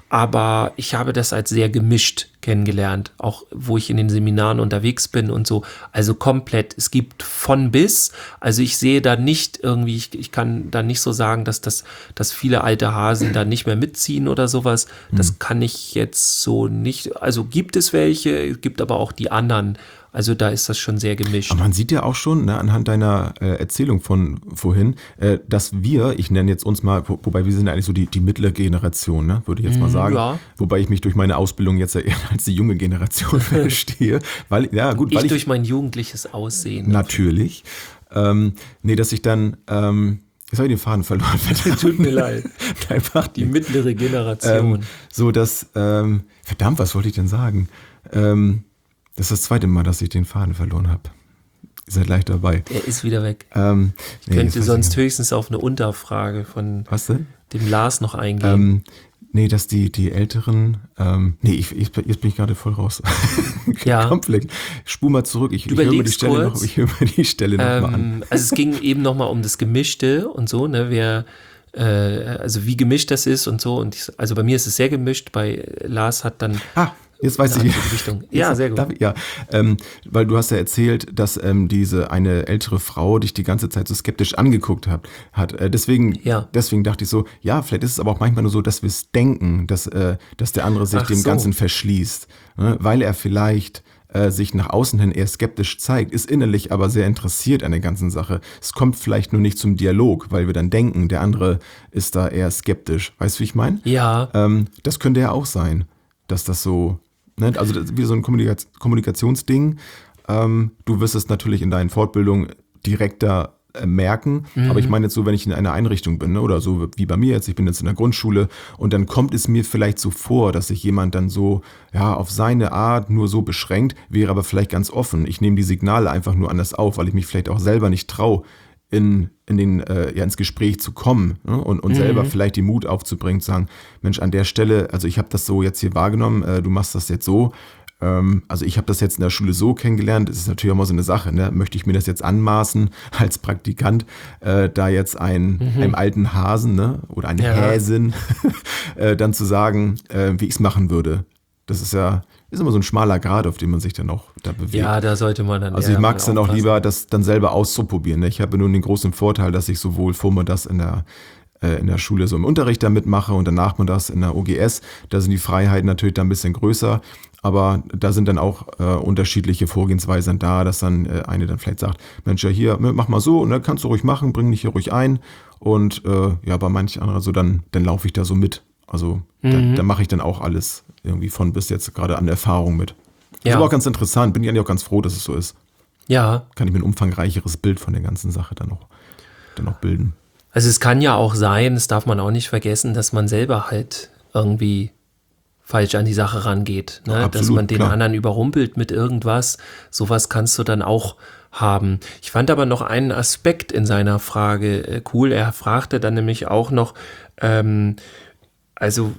S2: Aber ich habe das als sehr gemischt kennengelernt, auch wo ich in den Seminaren unterwegs bin und so. Also komplett, es gibt von bis. Also ich sehe da nicht irgendwie, ich, ich kann da nicht so sagen, dass das, dass viele alte Hasen da nicht mehr mitziehen oder sowas. Das kann ich jetzt so nicht. Also gibt es welche, es gibt aber auch die anderen. Also da ist das schon sehr gemischt.
S3: Aber man sieht ja auch schon, ne, anhand deiner äh, Erzählung von vorhin, äh, dass wir, ich nenne jetzt uns mal, wo, wobei wir sind ja eigentlich so die, die mittlere Generation, ne, würde ich jetzt mal sagen.
S2: ja.
S3: Wobei ich mich durch meine Ausbildung jetzt ja eher als die junge Generation verstehe. Weil, ja, gut,
S2: Ich
S3: weil ich,
S2: durch mein jugendliches Aussehen.
S3: natürlich. Ähm, nee, dass ich dann, ähm, jetzt habe ich den Faden verloren.
S2: Tut mir leid.
S3: Einfach
S2: Die mittlere Generation.
S3: ähm, so dass, ähm, verdammt, was wollte ich denn sagen? Ähm, das ist das zweite Mal, dass ich den Faden verloren habe. Ihr seid leicht dabei.
S2: Er ist wieder weg.
S3: Ähm,
S2: Ich
S3: nee,
S2: könnte
S3: jetzt weiß
S2: sonst
S3: ich
S2: höchstens auf eine Unterfrage von
S3: nicht. Was denn?
S2: dem Lars noch eingehen.
S3: Ähm, nee, dass die, die Älteren, ähm, nee, ich, ich, jetzt bin ich gerade voll raus.
S2: Ja.
S3: Komplett. Spur mal zurück. Ich,
S2: Du
S3: ich höre mir die
S2: überlegst
S3: Stelle noch,
S2: kurz.
S3: ich höre mir die Stelle noch mal an.
S2: Ähm, also es ging eben nochmal um das Gemischte und so, ne, wer, äh, also wie gemischt das ist und so. Und ich, also bei mir ist es sehr gemischt, bei Lars hat dann
S3: Ah, jetzt weiß
S2: eine
S3: ich.
S2: andere Richtung. Ja,
S3: Jetzt-
S2: sehr gut.
S3: darf ich- Ja, ähm, weil du hast ja erzählt, dass ähm, diese eine ältere Frau dich die ganze Zeit so skeptisch angeguckt hat. hat. Äh, deswegen,
S2: Ja.
S3: deswegen dachte ich so, ja, vielleicht ist es aber auch manchmal nur so, dass wir es denken, dass, äh, dass der andere sich
S2: Ach
S3: dem
S2: so.
S3: Ganzen verschließt, ne? Weil er vielleicht äh, sich nach außen hin eher skeptisch zeigt, ist innerlich aber sehr interessiert an der ganzen Sache. Es kommt vielleicht nur nicht zum Dialog, weil wir dann denken, der andere ist da eher skeptisch. Weißt du, wie ich meine?
S2: Ja,
S3: Ähm, das könnte ja auch sein, dass das so, ne, also das ist wieder so ein Kommunika- Kommunikationsding. Ähm, du wirst es natürlich in deinen Fortbildungen direkter äh, merken, aber ich meine jetzt so, wenn ich in einer Einrichtung bin, ne, oder so wie bei mir jetzt, ich bin jetzt in der Grundschule und dann kommt es mir vielleicht so vor, dass sich jemand dann so, ja, auf seine Art nur so beschränkt, wäre aber vielleicht ganz offen. Ich nehme die Signale einfach nur anders auf, weil ich mich vielleicht auch selber nicht traue, in, in den, äh, ja, ins Gespräch zu kommen, ne? und, und selber vielleicht den Mut aufzubringen, zu sagen, Mensch, an der Stelle, also ich habe das so jetzt hier wahrgenommen, äh, du machst das jetzt so, ähm, also ich habe das jetzt in der Schule so kennengelernt, das ist natürlich auch mal so eine Sache, ne? Möchte ich mir das jetzt anmaßen als Praktikant, äh, da jetzt ein, einem alten Hasen, ne? oder eine
S2: Ja.
S3: Häsin, äh, dann zu sagen, äh, wie ich es machen würde. Das ist ja, ist immer so ein schmaler Grad, auf dem man sich dann auch da bewegt.
S2: ja, da sollte man dann
S3: Also
S2: eher
S3: ich mag
S2: mal
S3: es dann auch
S2: aufpassen.
S3: lieber, das dann selber auszuprobieren. Ne? Ich habe nun den großen Vorteil, dass ich sowohl vormittags in der, äh, in der Schule so im Unterricht da mitmache und danach nachmittags in der O G S. Da sind die Freiheiten natürlich dann ein bisschen größer. Aber da sind dann auch äh, unterschiedliche Vorgehensweisen da, dass dann äh, eine dann vielleicht sagt, Mensch, ja hier, mach mal so, ne, kannst du ruhig machen, bring dich hier ruhig ein. Und äh, ja, bei manch anderen so, dann, dann laufe ich da so mit. Also da, da mache ich dann auch alles irgendwie von bis jetzt gerade an Erfahrung mit. Das
S2: Ja.
S3: ist aber auch ganz interessant, bin ich eigentlich auch ganz froh, dass es so ist.
S2: Ja,
S3: Kann ich mir ein umfangreicheres Bild von der ganzen Sache dann noch, dann noch bilden.
S2: also es kann ja auch sein, das darf man auch nicht vergessen, dass man selber halt irgendwie falsch an die Sache rangeht. Ne?
S3: Ja,
S2: Dass
S3: absolut,
S2: man den
S3: klar.
S2: anderen überrumpelt mit irgendwas. Sowas kannst du dann auch haben. Ich fand aber noch einen Aspekt in seiner Frage äh, cool. Er fragte dann nämlich auch noch, ähm, also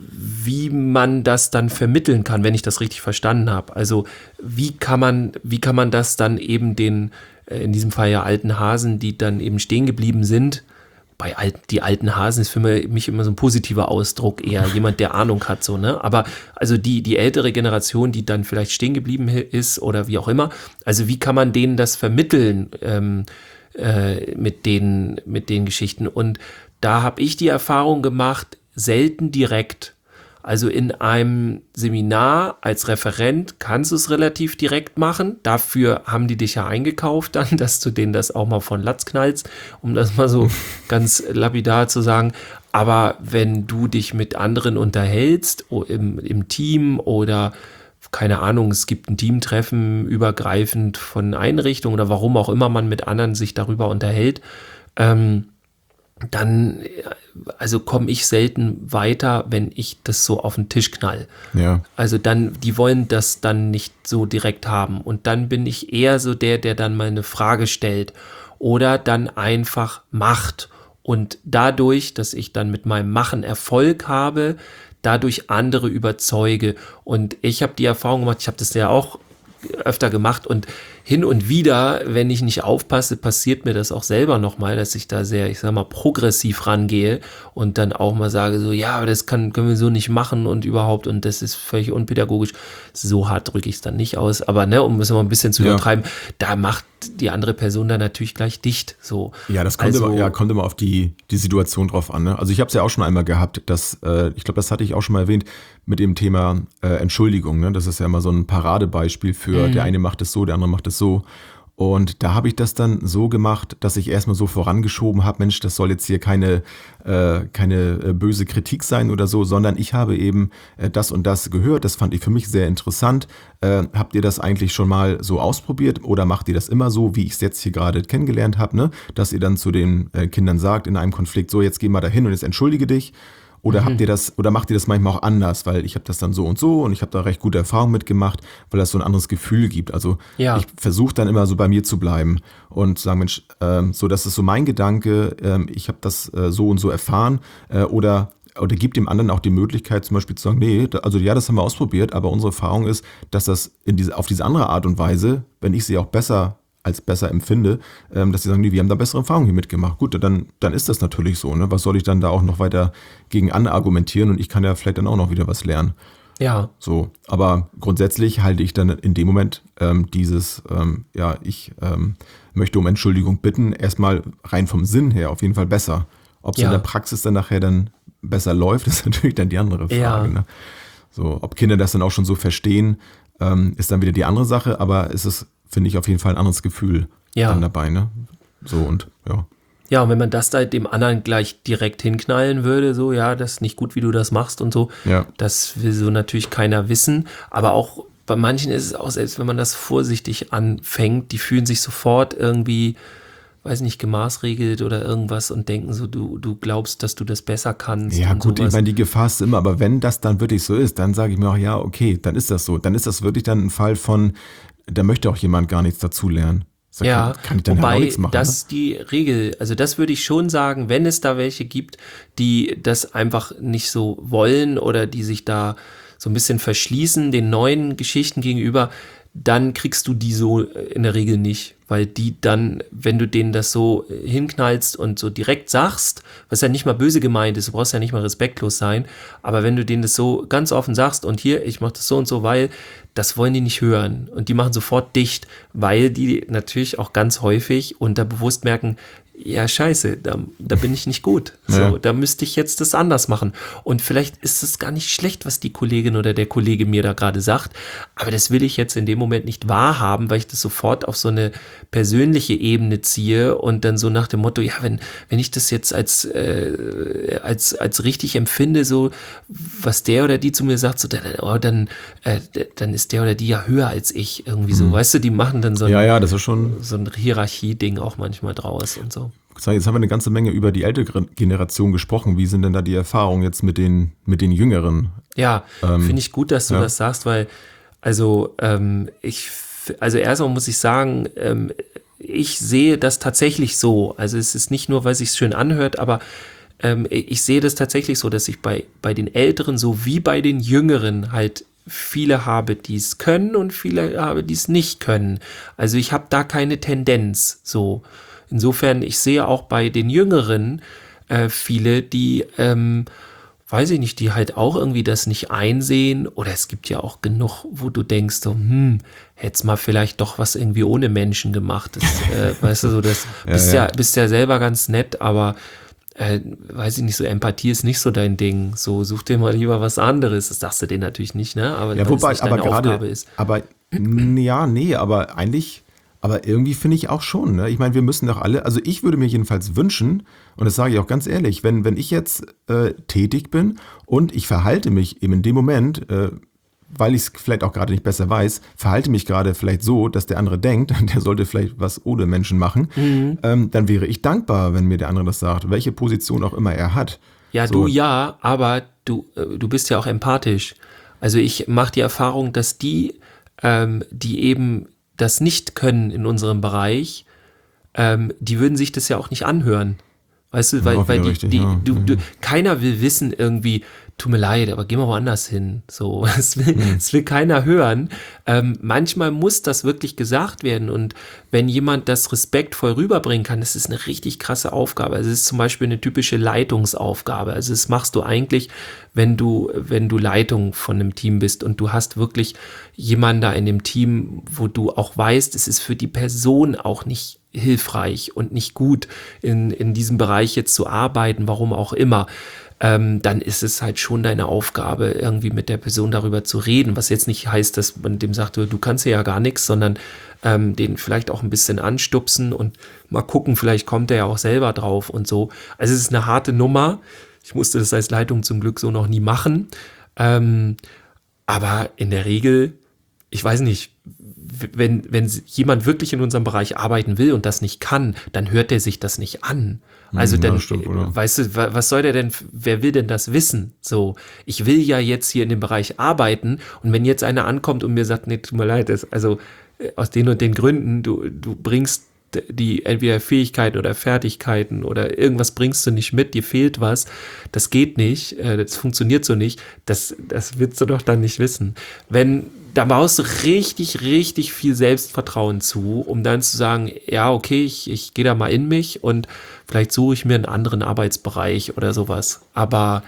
S2: wie man das dann vermitteln kann, wenn ich das richtig verstanden habe. Also wie kann man, wie kann man das dann eben den, äh, in diesem Fall ja alten Hasen, die dann eben stehen geblieben sind, bei alten, die alten Hasen ist für mich immer so ein positiver Ausdruck, eher jemand, der Ahnung hat, so, ne? Aber also die, die ältere Generation, die dann vielleicht stehen geblieben ist oder wie auch immer, also wie kann man denen das vermitteln ähm, äh, mit den, mit den Geschichten? Und da habe ich die Erfahrung gemacht, selten direkt. Also in einem Seminar als Referent kannst du es relativ direkt machen. Dafür haben die dich ja eingekauft dann, dass du denen das auch mal von Latz knallst, um das mal so ganz lapidar zu sagen. Aber wenn du dich mit anderen unterhältst, im, im Team oder keine Ahnung, es gibt ein Teamtreffen übergreifend von Einrichtungen oder warum auch immer man mit anderen sich darüber unterhält, ähm, dann, also komme ich selten weiter, wenn ich das so auf den Tisch knall.
S3: Ja.
S2: Also dann, die wollen das dann nicht so direkt haben. Und dann bin ich eher so der, der dann mal eine Frage stellt oder dann einfach macht. Und dadurch, dass ich dann mit meinem Machen Erfolg habe, dadurch andere überzeuge. Und ich habe die Erfahrung gemacht, ich habe das ja auch öfter gemacht und hin und wieder, wenn ich nicht aufpasse, passiert mir das auch selber nochmal, dass ich da sehr, ich sag mal, progressiv rangehe und dann auch mal sage so, ja, aber das kann, können wir so nicht machen und überhaupt und das ist völlig unpädagogisch. So hart drücke ich es dann nicht aus, aber ne, um es mal ein bisschen zu
S3: ja.
S2: übertreiben, da macht die andere Person dann natürlich gleich dicht. So.
S3: Ja, das kommt,
S2: also,
S3: immer, ja, kommt immer auf die, die Situation drauf an. Ne? Also ich habe es ja auch schon einmal gehabt, dass, äh, ich glaube, das hatte ich auch schon mal erwähnt, mit dem Thema äh, Entschuldigung. Ne? Das ist ja immer so ein Paradebeispiel für, mhm. der eine macht es so, der andere macht es so. Und da habe ich das dann so gemacht, dass ich erstmal so vorangeschoben habe, Mensch, das soll jetzt hier keine, äh, keine äh, böse Kritik sein oder so, sondern ich habe eben äh, das und das gehört, das fand ich für mich sehr interessant. Äh, habt ihr das eigentlich schon mal so ausprobiert oder macht ihr das immer so, wie ich es jetzt hier gerade kennengelernt habe, ne? Dass ihr dann zu den äh, Kindern sagt in einem Konflikt, so jetzt geh mal dahin und jetzt entschuldige dich. Oder mhm. habt ihr das, oder macht ihr das manchmal auch anders, weil ich habe das dann so und so und ich habe da recht gute Erfahrungen mitgemacht, weil das so ein anderes Gefühl gibt. Also ja. ich versuche dann immer so bei mir zu bleiben und sagen, Mensch, ähm, so das ist so mein Gedanke, ähm, ich habe das äh, so und so erfahren äh, oder oder gibt dem anderen auch die Möglichkeit zum Beispiel zu sagen, nee, da, also ja, das haben wir ausprobiert, aber unsere Erfahrung ist, dass das in diese, auf diese andere Art und Weise, wenn ich sie auch besser als besser empfinde, ähm, dass sie sagen, nee, wir haben da bessere Erfahrungen hier mitgemacht. Gut, dann, dann ist das natürlich so. Ne? Was soll ich dann da auch noch weiter gegen anargumentieren und ich kann ja vielleicht dann auch noch wieder was lernen.
S2: Ja.
S3: So, aber grundsätzlich halte ich dann in dem Moment ähm, dieses, ähm, ja, ich ähm, möchte um Entschuldigung bitten, erstmal rein vom Sinn her auf jeden Fall besser. Ob es ja. in der Praxis dann nachher dann besser läuft, ist natürlich dann die andere Frage.
S2: Ja.
S3: Ne? So, ob Kinder das dann auch schon so verstehen, ähm, ist dann wieder die andere Sache, aber es ist, finde ich, auf jeden Fall ein anderes Gefühl
S2: ja.
S3: dann dabei, ne? So und ja.
S2: Ja, und wenn man das da dem anderen gleich direkt hinknallen würde, so, ja, das ist nicht gut, wie du das machst und so,
S3: ja.
S2: das will so natürlich keiner wissen. Aber auch bei manchen ist es auch, selbst wenn man das vorsichtig anfängt, die fühlen sich sofort irgendwie, weiß nicht, gemaßregelt oder irgendwas und denken so, du, du glaubst, dass du das besser kannst.
S3: Ja,
S2: und
S3: gut,
S2: sowas.
S3: Ich meine, die Gefahr ist immer, aber wenn das dann wirklich so ist, dann sage ich mir auch, ja, okay, dann ist das so. Dann ist das wirklich dann ein Fall von, da möchte auch jemand gar nichts dazulernen. So,
S2: ja,
S3: kann, kann ich dann
S2: wobei
S3: halt auch nichts machen,
S2: das
S3: ne?
S2: ist die Regel, also das würde ich schon sagen, wenn es da welche gibt, die das einfach nicht so wollen oder die sich da so ein bisschen verschließen den neuen Geschichten gegenüber, dann kriegst du die so in der Regel nicht, weil die dann, wenn du denen das so hinknallst und so direkt sagst, was ja nicht mal böse gemeint ist, du brauchst ja nicht mal respektlos sein, aber wenn du denen das so ganz offen sagst und hier, ich mach das so und so, weil das wollen die nicht hören und die machen sofort dicht, weil die natürlich auch ganz häufig unterbewusst merken, ja scheiße, da, da bin ich nicht gut. So, ja. Da müsste ich jetzt das anders machen. Und vielleicht ist es gar nicht schlecht, was die Kollegin oder der Kollege mir da gerade sagt, aber das will ich jetzt in dem Moment nicht wahrhaben, weil ich das sofort auf so eine persönliche Ebene ziehe und dann so nach dem Motto, ja, wenn, wenn ich das jetzt als, äh, als, als richtig empfinde, so was der oder die zu mir sagt, so dann, oh, dann, äh, dann ist der oder die ja höher als ich irgendwie so. Mhm. Weißt du, die machen dann so ein,
S3: ja, ja, das ist schon
S2: so ein Hierarchie-Ding auch manchmal draus und so.
S3: Jetzt haben wir eine ganze Menge über die ältere Generation gesprochen. Wie sind denn da die Erfahrungen jetzt mit den, mit den Jüngeren?
S2: Ja, ähm, finde ich gut, dass du
S3: ja.
S2: das sagst, weil, also, ähm, ich, also erstmal muss ich sagen, ähm, ich sehe das tatsächlich so. Also es ist nicht nur, weil es sich schön anhört, aber ähm, ich sehe das tatsächlich so, dass ich bei, bei den Älteren so wie bei den Jüngeren halt viele habe, die es können und viele habe, die es nicht können. Also ich habe da keine Tendenz so. Insofern, ich sehe auch bei den Jüngeren, äh, viele, die, ähm, weiß ich nicht, die halt auch irgendwie das nicht einsehen. Oder es gibt ja auch genug, wo du denkst, so, hm, hätt's mal vielleicht doch was irgendwie ohne Menschen gemacht. Das, äh, weißt du, so, das
S3: Ja,
S2: bist
S3: ja.
S2: ja, bist ja selber ganz nett, aber äh, weiß ich nicht, so Empathie ist nicht so dein Ding. So, such dir mal lieber was anderes. Das sagst du denen natürlich nicht, ne? Aber
S3: Ja,
S2: weil
S3: wobei,
S2: es nicht
S3: aber
S2: deine Aufgabe
S3: gerade,
S2: ist.
S3: aber n- ja, nee, aber eigentlich, aber irgendwie finde ich auch schon, ne? Ich meine, wir müssen doch alle, also ich würde mir jedenfalls wünschen, und das sage ich auch ganz ehrlich, wenn, wenn ich jetzt äh, tätig bin und ich verhalte mich eben in dem Moment, äh, weil ich es vielleicht auch gerade nicht besser weiß, verhalte mich gerade vielleicht so, dass der andere denkt, der sollte vielleicht was ohne Menschen machen,
S2: Mhm.
S3: ähm, dann wäre ich dankbar, wenn mir der andere das sagt, welche Position auch immer er hat.
S2: Ja,
S3: So.
S2: du ja, aber du, äh, du bist ja auch empathisch. Also ich mache die Erfahrung, dass die, ähm, die eben das nicht können in unserem Bereich, ähm, die würden sich das ja auch nicht anhören. Weißt du, weil,
S3: Auch
S2: weil
S3: wieder
S2: die,
S3: richtig,
S2: die,
S3: ja.
S2: du, du, keiner will wissen irgendwie, tut mir leid, aber geh mal woanders hin. So, es will, es will keiner hören. Ähm, manchmal muss das wirklich gesagt werden und wenn jemand das respektvoll rüberbringen kann, das ist eine richtig krasse Aufgabe. Also es ist zum Beispiel eine typische Leitungsaufgabe. Also das machst du eigentlich, wenn du, wenn du Leitung von einem Team bist und du hast wirklich jemanden da in dem Team, wo du auch weißt, es ist für die Person auch nicht hilfreich und nicht gut in, in diesem Bereich jetzt zu arbeiten, warum auch immer, ähm, dann ist es halt schon deine Aufgabe, irgendwie mit der Person darüber zu reden, was jetzt nicht heißt, dass man dem sagt, du kannst ja gar nichts, sondern ähm, den vielleicht auch ein bisschen anstupsen und mal gucken, vielleicht kommt er ja auch selber drauf und so. Also es ist eine harte Nummer. Ich musste das als Leitung zum Glück so noch nie machen. Ähm, aber in der Regel, ich weiß nicht, wenn, wenn jemand wirklich in unserem Bereich arbeiten will und das nicht kann, dann hört er sich das nicht an. Also
S3: Ja,
S2: dann,
S3: stimmt, oder?
S2: weißt du, wa- was soll der denn, wer will denn das wissen? So, ich will ja jetzt hier in dem Bereich arbeiten und wenn jetzt einer ankommt und mir sagt, nee, tut mir leid, das, also äh, aus den und den Gründen, du, du bringst die entweder Fähigkeiten oder Fertigkeiten oder irgendwas bringst du nicht mit, dir fehlt was, das geht nicht, äh, das funktioniert so nicht, das, das willst du doch dann nicht wissen. Wenn, da baust du richtig, richtig viel Selbstvertrauen zu, um dann zu sagen, ja, okay, ich, ich gehe da mal in mich und vielleicht suche ich mir einen anderen Arbeitsbereich oder sowas, aber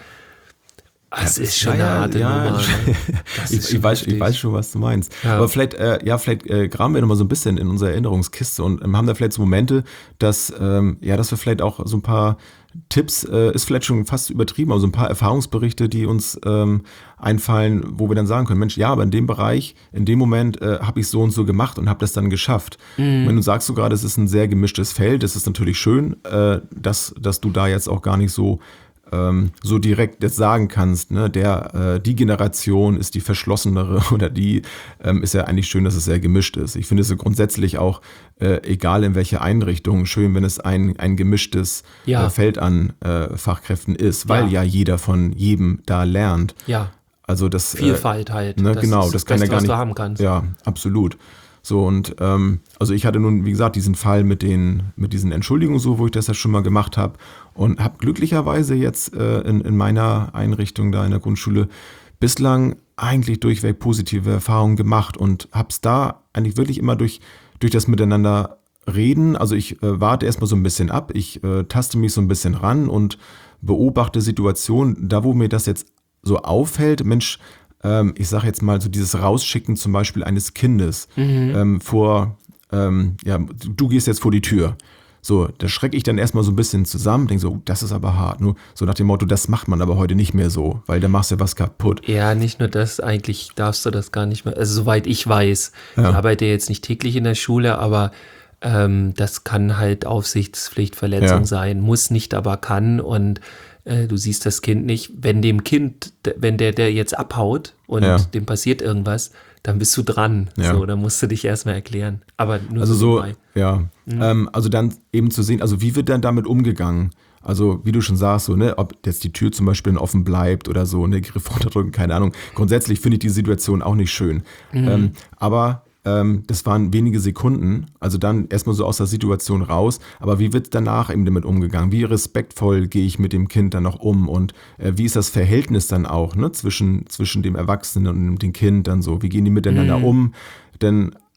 S2: es ist schon
S3: Ja,
S2: eine
S3: ja,
S2: harte
S3: ja.
S2: Nummer. Ne? Das ist
S3: Ich,
S2: schon
S3: ich, weiß, ich
S2: heftig.
S3: weiß schon, was du meinst.
S2: Ja.
S3: Aber vielleicht, äh, ja, vielleicht äh, graben wir noch mal so ein bisschen in unserer Erinnerungskiste und ähm, haben da vielleicht so Momente, dass, ähm, ja, dass wir vielleicht auch so ein paar Tipps, äh, ist vielleicht schon fast übertrieben, aber so ein paar Erfahrungsberichte, die uns ähm, einfallen, wo wir dann sagen können, Mensch, ja, aber in dem Bereich, in dem Moment äh, habe ich so und so gemacht und habe das dann geschafft. Und wenn du sagst so gerade, es ist ein sehr gemischtes Feld, es ist natürlich schön, äh, dass, dass du da jetzt auch gar nicht so ähm, so direkt jetzt sagen kannst, ne, der, äh, die Generation ist die verschlossenere oder die, ähm, ist ja eigentlich schön, dass es sehr gemischt ist. Ich finde es grundsätzlich auch, äh, egal in welche Einrichtung, schön, wenn es ein, ein gemischtes
S2: Ja.
S3: äh, Feld an äh, Fachkräften ist, weil
S2: Ja.
S3: ja jeder von jedem da lernt.
S2: Ja,
S3: Also das,
S2: Vielfalt halt.
S3: äh, ne,
S2: Das
S3: genau,
S2: ist
S3: das
S2: das
S3: kann ja
S2: Beste,
S3: gar
S2: was
S3: nicht.
S2: du haben kannst.
S3: Ja, absolut. So und ähm, also ich hatte nun, wie gesagt, diesen Fall mit den mit diesen Entschuldigungen so, wo ich das ja schon mal gemacht habe und habe glücklicherweise jetzt äh, in, in meiner Einrichtung da in der Grundschule bislang eigentlich durchweg positive Erfahrungen gemacht und habe es da eigentlich wirklich immer durch durch das Miteinander reden. Also ich äh, warte erstmal so ein bisschen ab, ich äh, taste mich so ein bisschen ran und beobachte Situationen, da wo mir das jetzt so auffällt, Mensch, ähm, ich sage jetzt mal so dieses Rausschicken zum Beispiel eines Kindes ähm, vor, ähm, ja, du gehst jetzt vor die Tür. So, da schrecke ich dann erstmal so ein bisschen zusammen, denke so, oh, das ist aber hart. Nur so nach dem Motto, das macht man aber heute nicht mehr so, weil da machst du ja was kaputt.
S2: Ja, nicht nur das, eigentlich darfst du das gar nicht mehr, also soweit ich weiß,
S3: Ja.
S2: ich arbeite jetzt nicht täglich in der Schule, aber ähm, das kann halt Aufsichtspflichtverletzung
S3: Ja.
S2: sein, muss nicht, aber kann und äh, du siehst das Kind nicht. Wenn dem Kind, d- wenn der, der jetzt abhaut und
S3: Ja.
S2: dem passiert irgendwas, dann bist du dran.
S3: Ja.
S2: So, dann musst du dich erstmal erklären. Aber nur
S3: Also
S2: so
S3: so,
S2: nebenbei.
S3: ja, ähm, also dann eben zu sehen, also wie wird dann damit umgegangen? Also wie du schon sagst, so, ne, ob jetzt die Tür zum Beispiel offen bleibt oder so, ne, Griff runterdrücken, keine Ahnung. Grundsätzlich finde ich die Situation auch nicht schön. Ähm, aber ähm, das waren wenige Sekunden, also dann erstmal so aus der Situation raus, aber wie wird danach eben damit umgegangen? Wie respektvoll gehe ich mit dem Kind dann noch um und äh, wie ist das Verhältnis dann auch, ne, zwischen, zwischen dem Erwachsenen und dem Kind dann so? Wie gehen die miteinander um? Denn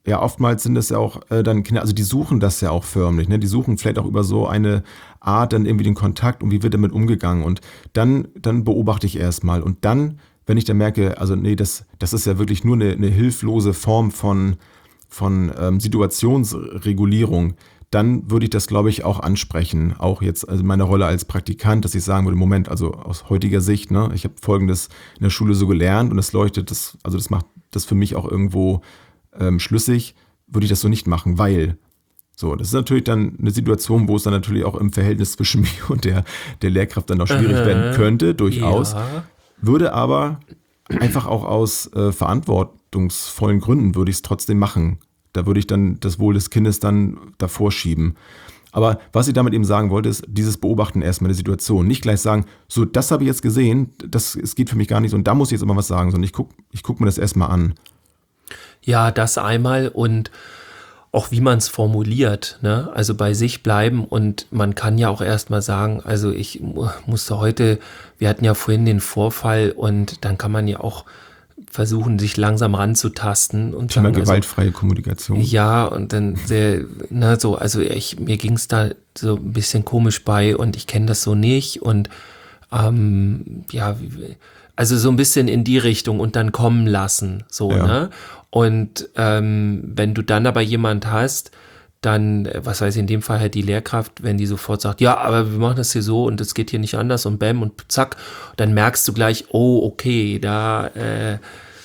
S3: ja, oftmals sind das ja auch äh, dann Kinder, also die suchen das ja auch förmlich, ne? Die suchen vielleicht auch über so eine Art dann irgendwie den Kontakt und wie wird damit umgegangen. Und dann, dann beobachte ich erstmal. Und dann, wenn ich dann merke, also nee, das, das ist ja wirklich nur eine, eine hilflose Form von, von ähm, Situationsregulierung, dann würde ich das, glaube ich, auch ansprechen. Auch jetzt also meine Rolle als Praktikant, dass ich sagen würde, Moment, also aus heutiger Sicht, ne, ich habe Folgendes in der Schule so gelernt und es leuchtet, das, also das macht das für mich auch irgendwo ähm, schlüssig, würde ich das so nicht machen, weil so, das ist natürlich dann eine Situation, wo es dann natürlich auch im Verhältnis zwischen mir und der, der Lehrkraft dann auch schwierig äh, werden könnte, durchaus. Ja. Würde aber einfach auch aus äh, verantwortungsvollen Gründen würde ich es trotzdem machen. Da würde ich dann das Wohl des Kindes dann davor schieben. Aber was ich damit eben sagen wollte, ist dieses Beobachten erstmal der Situation. Nicht gleich sagen, so, das habe ich jetzt gesehen, das, es geht für mich gar nicht so und da muss ich jetzt immer was sagen, sondern ich gucke ich guck mir das erstmal an.
S2: Ja, das einmal und auch wie man es formuliert, ne? Also bei sich bleiben und man kann ja auch erstmal sagen, also ich musste heute, wir hatten ja vorhin den Vorfall und dann kann man ja auch versuchen, sich langsam ranzutasten und
S3: Thema sagen, gewaltfreie also, Kommunikation.
S2: Ja, und dann sehr, na so, also ich, mir ging es da so ein bisschen komisch bei und ich kenne das so nicht und ähm, ja, also so ein bisschen in die Richtung und dann kommen lassen, so, ja. Ne? Und ähm, wenn du dann aber jemand hast, dann, was weiß ich, in dem Fall halt die Lehrkraft, wenn die sofort sagt, ja, aber wir machen das hier so und es geht hier nicht anders und bäm und zack, dann merkst du gleich, oh, okay, da, äh,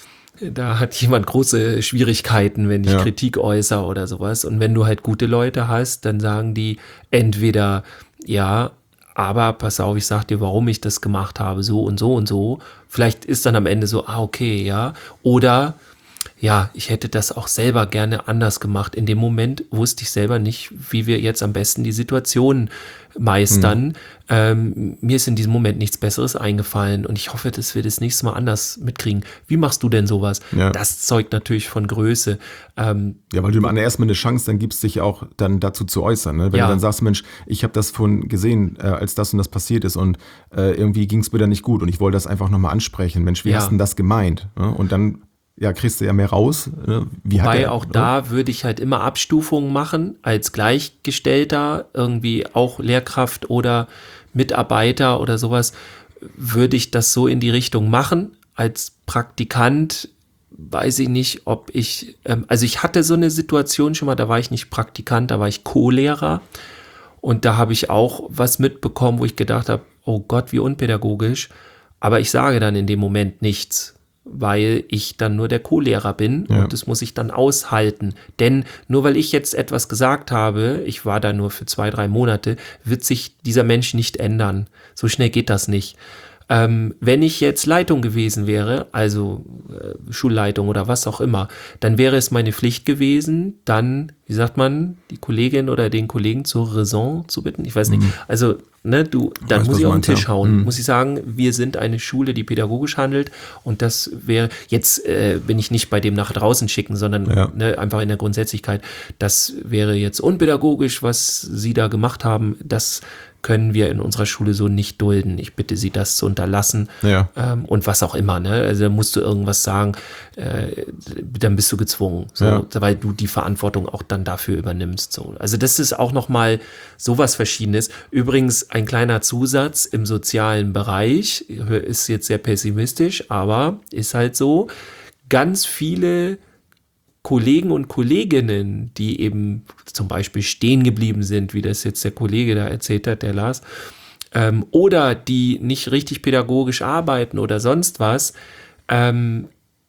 S2: da hat jemand große Schwierigkeiten, wenn ich ja. Kritik äußere oder sowas. Und wenn du halt gute Leute hast, dann sagen die entweder, ja, aber pass auf, ich sag dir, warum ich das gemacht habe, so und so und so. Vielleicht ist dann am Ende so, ah, okay, ja. Oder ja, ich hätte das auch selber gerne anders gemacht. In dem Moment wusste ich selber nicht, wie wir jetzt am besten die Situation meistern. Mhm. Ähm, mir ist in diesem Moment nichts Besseres eingefallen und ich hoffe, dass wir das nächste Mal anders mitkriegen. Wie machst du denn sowas? Ja. Das zeugt natürlich von Größe. Ähm,
S3: ja, weil du am ersten Mal eine Chance dann gibst, dich auch dann dazu zu äußern. Ne? Wenn ja. du dann sagst, Mensch, ich habe das vorhin gesehen, äh, als das und das passiert ist und äh, irgendwie ging es mir dann nicht gut und ich wollte das einfach nochmal ansprechen. Mensch, wie ja. hast du denn das gemeint? Ne? Und dann ja, kriegst du ja mehr raus. Ne? Wie
S2: Wobei
S3: hat er,
S2: auch ne? da würde ich halt immer Abstufungen machen, als Gleichgestellter, irgendwie auch Lehrkraft oder Mitarbeiter oder sowas, würde ich das so in die Richtung machen. Als Praktikant weiß ich nicht, ob ich, ähm, also ich hatte so eine Situation schon mal, da war ich nicht Praktikant, da war ich Co-Lehrer und da habe ich auch was mitbekommen, wo ich gedacht habe, oh Gott, wie unpädagogisch, aber ich sage dann in dem Moment nichts, weil ich dann nur der Co-Lehrer bin ja. und das muss ich dann aushalten. Denn nur weil ich jetzt etwas gesagt habe, ich war da nur für zwei, drei Monate, wird sich dieser Mensch nicht ändern. So schnell geht das nicht. Ähm, wenn ich jetzt Leitung gewesen wäre, also äh, Schulleitung oder was auch immer, dann wäre es meine Pflicht gewesen, dann, wie sagt man, die Kollegin oder den Kollegen zur Raison zu bitten. Ich weiß nicht. Mhm. Also, ne, du, dann weiß, muss ich auf den Tisch hauen. Mhm. Muss ich sagen, wir sind eine Schule, die pädagogisch handelt und das wäre, jetzt äh, bin ich nicht bei dem nach draußen schicken, sondern ja. ne, einfach in der Grundsätzlichkeit, das wäre jetzt unpädagogisch, was Sie da gemacht haben, das können wir in unserer Schule so nicht dulden. Ich bitte Sie, das zu unterlassen. Ja. Ähm, und was auch immer. Ne? Also da musst du irgendwas sagen, äh, dann bist du gezwungen, so, ja. weil du die Verantwortung auch dann dafür übernimmst. So. Also das ist auch nochmal sowas Verschiedenes. Übrigens ein kleiner Zusatz im sozialen Bereich, ist jetzt sehr pessimistisch, aber ist halt so, ganz viele Kollegen und Kolleginnen, die eben zum Beispiel stehen geblieben sind, wie das jetzt der Kollege da erzählt hat, der Lars, ähm, oder die nicht richtig pädagogisch arbeiten oder sonst was, ähm,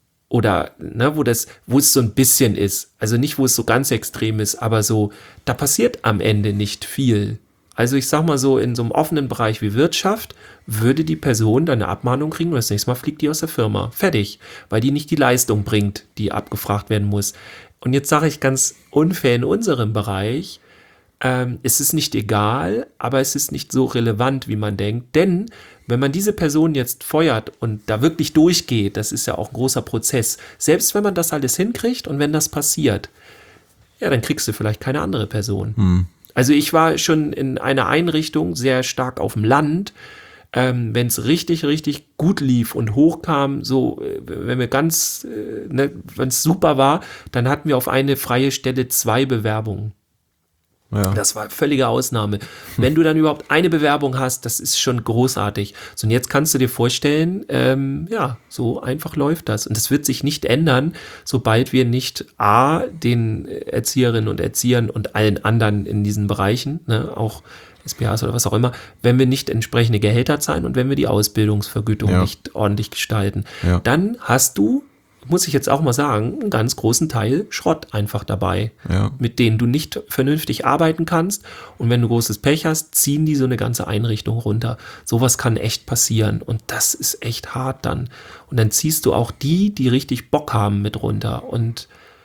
S2: oder ne, wo das, wo es so ein bisschen ist, also nicht, wo es so ganz extrem ist, aber so, da passiert am Ende nicht viel. Also ich sag mal so, in so einem offenen Bereich wie Wirtschaft würde die Person dann eine Abmahnung kriegen und das nächste Mal fliegt die aus der Firma. Fertig, weil die nicht die Leistung bringt, die abgefragt werden muss. Und jetzt sage ich ganz unfair, in unserem Bereich, ähm, es ist nicht egal, aber es ist nicht so relevant, wie man denkt. Denn wenn man diese Person jetzt feuert und da wirklich durchgeht, das ist ja auch ein großer Prozess, selbst wenn man das alles hinkriegt und wenn das passiert, ja, dann kriegst du vielleicht keine andere Person. Hm. Also ich war schon in einer Einrichtung sehr stark auf dem Land, ähm, wenn es richtig, richtig gut lief und hochkam, so, äh, wenn wir ganz, äh, ne, wenn es super war, dann hatten wir auf eine freie Stelle zwei Bewerbungen. Ja. Das war völlige Ausnahme. Wenn du dann überhaupt eine Bewerbung hast, das ist schon großartig. So, und jetzt kannst du dir vorstellen, ähm, ja, so einfach läuft das. Und das wird sich nicht ändern, sobald wir nicht A, den Erzieherinnen und Erziehern und allen anderen in diesen Bereichen, ne, auch S P As oder was auch immer, wenn wir nicht entsprechende Gehälter zahlen und wenn wir die Ausbildungsvergütung ja. nicht ordentlich gestalten. Ja. Dann hast du, muss ich jetzt auch mal sagen, einen ganz großen Teil Schrott einfach dabei, ja. mit denen du nicht vernünftig arbeiten kannst. Und wenn du großes Pech hast, ziehen die so eine ganze Einrichtung runter. Sowas kann echt passieren und das ist echt hart dann. Und dann ziehst du auch die, die richtig Bock haben, mit runter. Und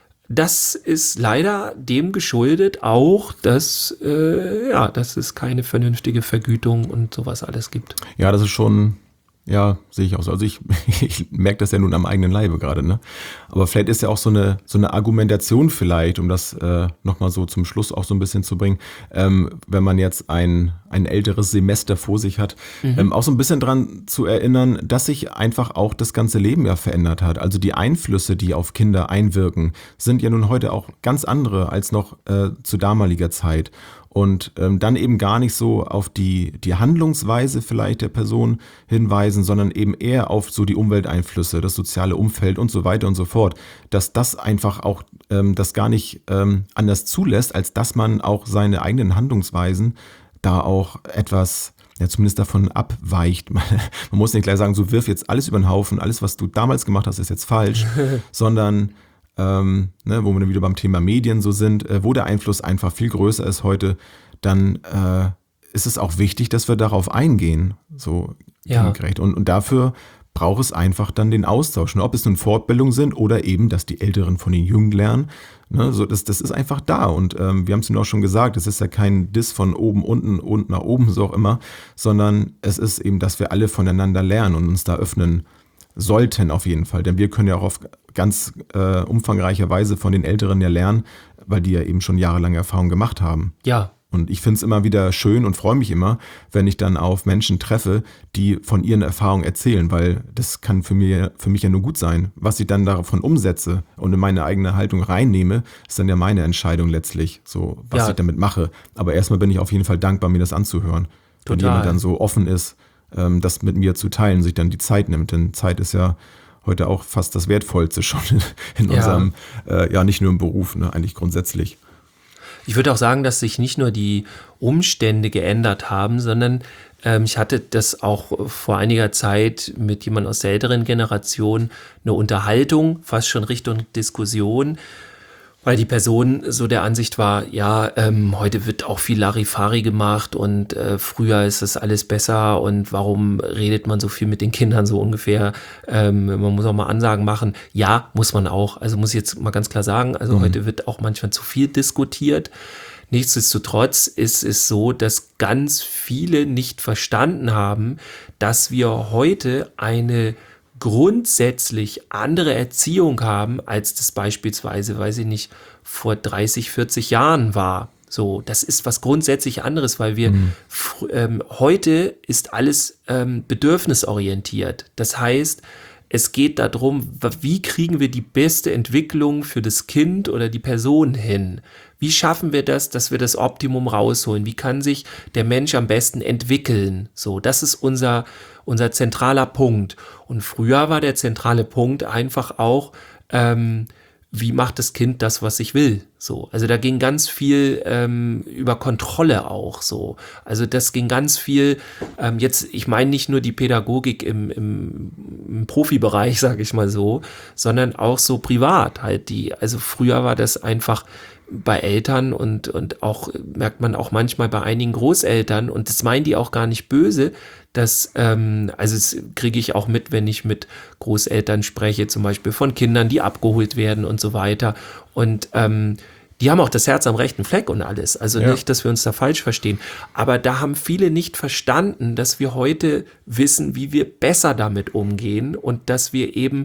S2: das ist leider dem geschuldet auch, dass, äh, ja, dass es keine vernünftige Vergütung und sowas alles gibt.
S3: Ja, das ist schon... Ja, sehe ich auch so. Also ich, ich merke das ja nun am eigenen Leibe gerade, ne? Aber vielleicht ist ja auch so eine so eine Argumentation vielleicht, um das äh, nochmal so zum Schluss auch so ein bisschen zu bringen, ähm, wenn man jetzt ein ein älteres Semester vor sich hat, mhm. ähm, auch so ein bisschen dran zu erinnern, dass sich einfach auch das ganze Leben ja verändert hat. Also die Einflüsse, die auf Kinder einwirken, sind ja nun heute auch ganz andere als noch äh, zu damaliger Zeit. Und ähm, dann eben gar nicht so auf die, die Handlungsweise vielleicht der Person hinweisen, sondern eben eher auf so die Umwelteinflüsse, das soziale Umfeld und so weiter und so fort. Dass das einfach auch ähm, das gar nicht ähm, anders zulässt, als dass man auch seine eigenen Handlungsweisen da auch etwas, ja zumindest davon abweicht. Man, man muss nicht gleich sagen, so wirf jetzt alles über den Haufen, alles was du damals gemacht hast, ist jetzt falsch, sondern... Ähm, ne, wo wir dann wieder beim Thema Medien so sind, äh, wo der Einfluss einfach viel größer ist heute, dann äh, ist es auch wichtig, dass wir darauf eingehen, so
S2: ja.
S3: gerecht. Und, und dafür braucht es einfach dann den Austausch, ne? Ob es nun Fortbildungen sind oder eben, dass die Älteren von den Jungen lernen. Ne? So, das, das ist einfach da und ähm, wir haben es Ihnen auch schon gesagt, es ist ja kein Diss von oben, unten und nach oben, so auch immer, sondern es ist eben, dass wir alle voneinander lernen und uns da öffnen sollten auf jeden Fall, denn wir können ja auch auf ganz äh, umfangreicher Weise von den Älteren ja lernen, weil die ja eben schon jahrelange Erfahrung gemacht haben.
S2: Ja.
S3: Und ich finde es immer wieder schön und freue mich immer, wenn ich dann auf Menschen treffe, die von ihren Erfahrungen erzählen, weil das kann für mich, für mich ja nur gut sein. Was ich dann davon umsetze und in meine eigene Haltung reinnehme, ist dann ja meine Entscheidung letztlich, so was
S2: ja.
S3: ich damit mache. Aber erstmal bin ich auf jeden Fall dankbar, mir das anzuhören.
S2: Total.
S3: Wenn jemand dann so offen ist, das mit mir zu teilen, sich dann die Zeit nimmt. Denn Zeit ist ja heute auch fast das Wertvollste schon in, in ja. unserem, äh, ja nicht nur im Beruf, ne, eigentlich grundsätzlich.
S2: Ich würde auch sagen, dass sich nicht nur die Umstände geändert haben, sondern ähm, ich hatte das auch vor einiger Zeit mit jemandem aus der älteren Generation, eine Unterhaltung, fast schon Richtung Diskussion, weil die Person so der Ansicht war, ja, ähm, heute wird auch viel Larifari gemacht und äh, früher ist das alles besser und warum redet man so viel mit den Kindern so ungefähr? Ähm, man muss auch mal Ansagen machen. Ja, muss man auch. Also muss ich jetzt mal ganz klar sagen, also mhm. heute wird auch manchmal zu viel diskutiert. Nichtsdestotrotz ist es so, dass ganz viele nicht verstanden haben, dass wir heute eine grundsätzlich andere Erziehung haben, als das beispielsweise, weiß ich nicht, vor dreißig, vierzig Jahren war. So, das ist was grundsätzlich anderes, weil wir mhm. f- ähm, heute ist alles ähm, bedürfnisorientiert. Das heißt, es geht darum, wie kriegen wir die beste Entwicklung für das Kind oder die Person hin? Wie schaffen wir das, dass wir das Optimum rausholen? Wie kann sich der Mensch am besten entwickeln? So, das ist unser, unser zentraler Punkt. Und früher war der zentrale Punkt einfach auch, ähm, wie macht das Kind das, was ich will? So, also da ging ganz viel ähm, über Kontrolle auch so. Also das ging ganz viel, ähm, jetzt, ich meine nicht nur die Pädagogik im, im, im Profibereich, sage ich mal so, sondern auch so privat halt die. Also früher war das einfach bei Eltern und, und auch, merkt man auch manchmal bei einigen Großeltern, und das meinen die auch gar nicht böse, dass, ähm, also das kriege ich auch mit, wenn ich mit Großeltern spreche, zum Beispiel von Kindern, die abgeholt werden und so weiter. Und ähm, die haben auch das Herz am rechten Fleck und alles. Also ja. Nicht, dass wir uns da falsch verstehen. Aber da haben viele nicht verstanden, dass wir heute wissen, wie wir besser damit umgehen und dass wir eben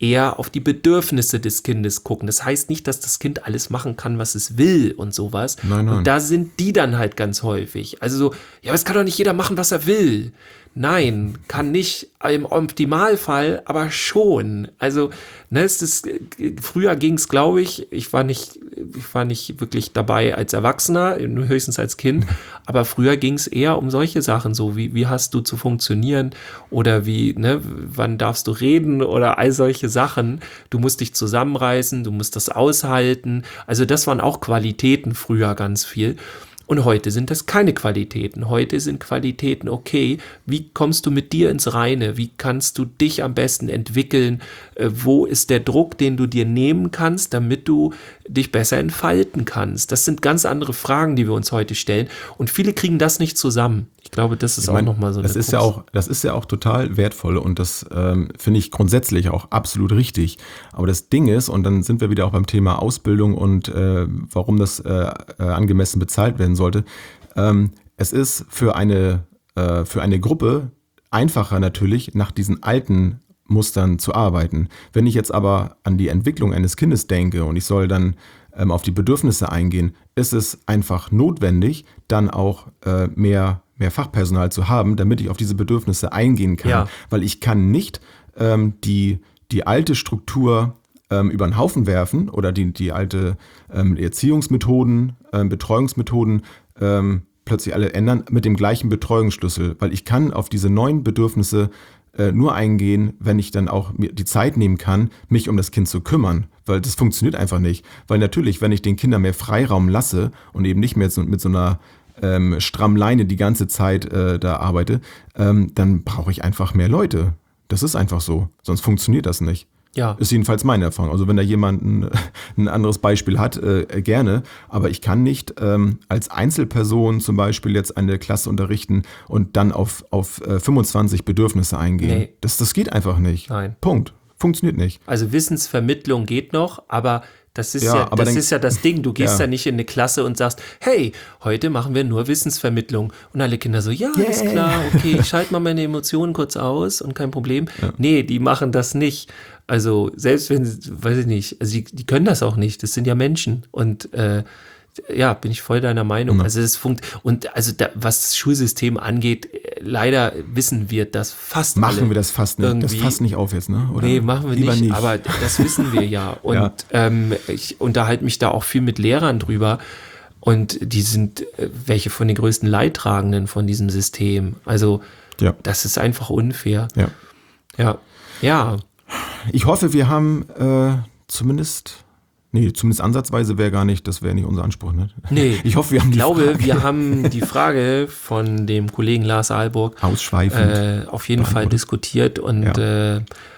S2: eher auf die Bedürfnisse des Kindes gucken. Das heißt nicht, dass das Kind alles machen kann, was es will und sowas.
S3: Nein, nein.
S2: Und da sind die dann halt ganz häufig. Also so, ja, aber es kann doch nicht jeder machen, was er will. Nein, kann nicht im Optimalfall, aber schon. Also, ne, es ist, früher ging es, glaube ich, ich war nicht, ich war nicht wirklich dabei als Erwachsener, höchstens als Kind, aber früher ging es eher um solche Sachen, so wie, wie hast du zu funktionieren oder wie, ne, wann darfst du reden oder all solche Sachen. Du musst dich zusammenreißen, du musst das aushalten. Also das waren auch Qualitäten früher ganz viel. Und heute sind das keine Qualitäten. Heute sind Qualitäten, okay, wie kommst du mit dir ins Reine? Wie kannst du dich am besten entwickeln? Äh, wo ist der Druck, den du dir nehmen kannst, damit du dich besser entfalten kannst? Das sind ganz andere Fragen, die wir uns heute stellen. Und viele kriegen das nicht zusammen. Ich glaube, das ist
S3: ich meine,
S2: auch nochmal so
S3: das ist ja auch, das ist ja auch total wertvoll und das ähm, finde ich grundsätzlich auch absolut richtig. Aber das Ding ist, und dann sind wir wieder auch beim Thema Ausbildung und äh, warum das äh, äh, angemessen bezahlt werden sollte. Ähm, es ist für eine, äh, für eine Gruppe einfacher natürlich, nach diesen alten Mustern zu arbeiten. Wenn ich jetzt aber an die Entwicklung eines Kindes denke und ich soll dann ähm, auf die Bedürfnisse eingehen, ist es einfach notwendig, dann auch äh, mehr mehr Fachpersonal zu haben, damit ich auf diese Bedürfnisse eingehen kann.
S2: Ja.
S3: Weil ich kann nicht ähm, die, die alte Struktur ähm, über den Haufen werfen oder die, die alte ähm, Erziehungsmethoden, ähm, Betreuungsmethoden ähm, plötzlich alle ändern mit dem gleichen Betreuungsschlüssel. Weil ich kann auf diese neuen Bedürfnisse äh, nur eingehen, wenn ich dann auch mir die Zeit nehmen kann, mich um das Kind zu kümmern. Weil das funktioniert einfach nicht. Weil natürlich, wenn ich den Kindern mehr Freiraum lasse und eben nicht mehr so, mit so einer Ähm, stramm Leine die ganze Zeit äh, da arbeite, ähm, dann brauche ich einfach mehr Leute. Das ist einfach so. Sonst funktioniert das nicht.
S2: Ja.
S3: Ist jedenfalls meine Erfahrung. Also wenn da jemand ein, ein anderes Beispiel hat, äh, gerne. Aber ich kann nicht ähm, als Einzelperson zum Beispiel jetzt eine Klasse unterrichten und dann auf, auf äh, fünfundzwanzig Bedürfnisse eingehen.
S2: Nee.
S3: Das, das geht einfach nicht.
S2: Nein.
S3: Punkt. Funktioniert nicht.
S2: Also Wissensvermittlung geht noch, aber das ist
S3: Ja,
S2: ja,
S3: aber
S2: das
S3: dann-
S2: ist ja das Ding. Du gehst
S3: Ja.
S2: ja nicht in eine Klasse und sagst, hey, heute machen wir nur Wissensvermittlung. Und alle Kinder so, ja, ist
S3: Yeah.
S2: klar, okay, ich schalte mal meine Emotionen kurz aus und kein Problem. Nee, die machen das nicht. Also selbst wenn, weiß ich nicht, also die, die können das auch nicht. Das sind ja Menschen. Und äh, ja, bin ich voll deiner Meinung. Also es funkt und also da, was das Schulsystem angeht, äh, leider wissen wir das fast
S3: Machen
S2: alle
S3: wir das fast nicht. Das
S2: irgendwie.
S3: fasst nicht auf jetzt, ne? Oder?
S2: Nee, machen wir
S3: Lieber
S2: nicht, aber das wissen wir ja. Und
S3: Ja.
S2: Ähm, ich unterhalte mich da auch viel mit Lehrern drüber. Und die sind äh, welche von den größten Leidtragenden von diesem System. Also
S3: Ja.
S2: das ist einfach unfair.
S3: Ja.
S2: Ja, ja,
S3: Ich hoffe, wir haben äh, zumindest, nee, zumindest ansatzweise wäre gar nicht, das wäre nicht unser Anspruch. Ne?
S2: nee.
S3: Ich hoffe, wir haben
S2: Ich
S3: die
S2: glaube,
S3: Frage
S2: wir haben die Frage von dem Kollegen Lars Aalburg
S3: ausschweifend.
S2: äh, auf jeden Fall
S3: beantwortet.
S2: diskutiert und
S3: Ja.
S2: äh,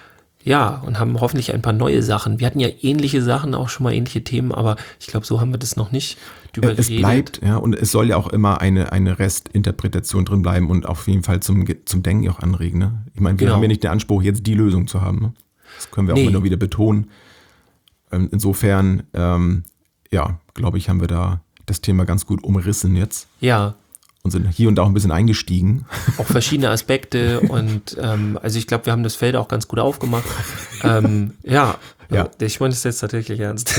S2: ja, und haben hoffentlich ein paar neue Sachen. Wir hatten ja ähnliche Sachen, auch schon mal ähnliche Themen, aber ich glaube, so haben wir das noch nicht drüber
S3: Es
S2: geredet.
S3: bleibt, ja, und es soll ja auch immer eine, eine Restinterpretation drin bleiben und auf jeden Fall zum, Ge- zum Denken auch anregen. Ne? Ich meine, wir
S2: Genau.
S3: haben ja nicht den Anspruch, jetzt die Lösung zu haben. Ne? Das können wir auch
S2: Nee.
S3: immer nur wieder betonen. Ähm, insofern, ähm, ja, glaube ich, haben wir da das Thema ganz gut umrissen jetzt
S2: Ja,
S3: und sind hier und da auch ein bisschen eingestiegen.
S2: auch verschiedene Aspekte und ähm, also ich glaube, wir haben das Feld auch ganz gut aufgemacht. ähm, ja,
S3: Ja.
S2: äh, ich meine das jetzt tatsächlich ernst.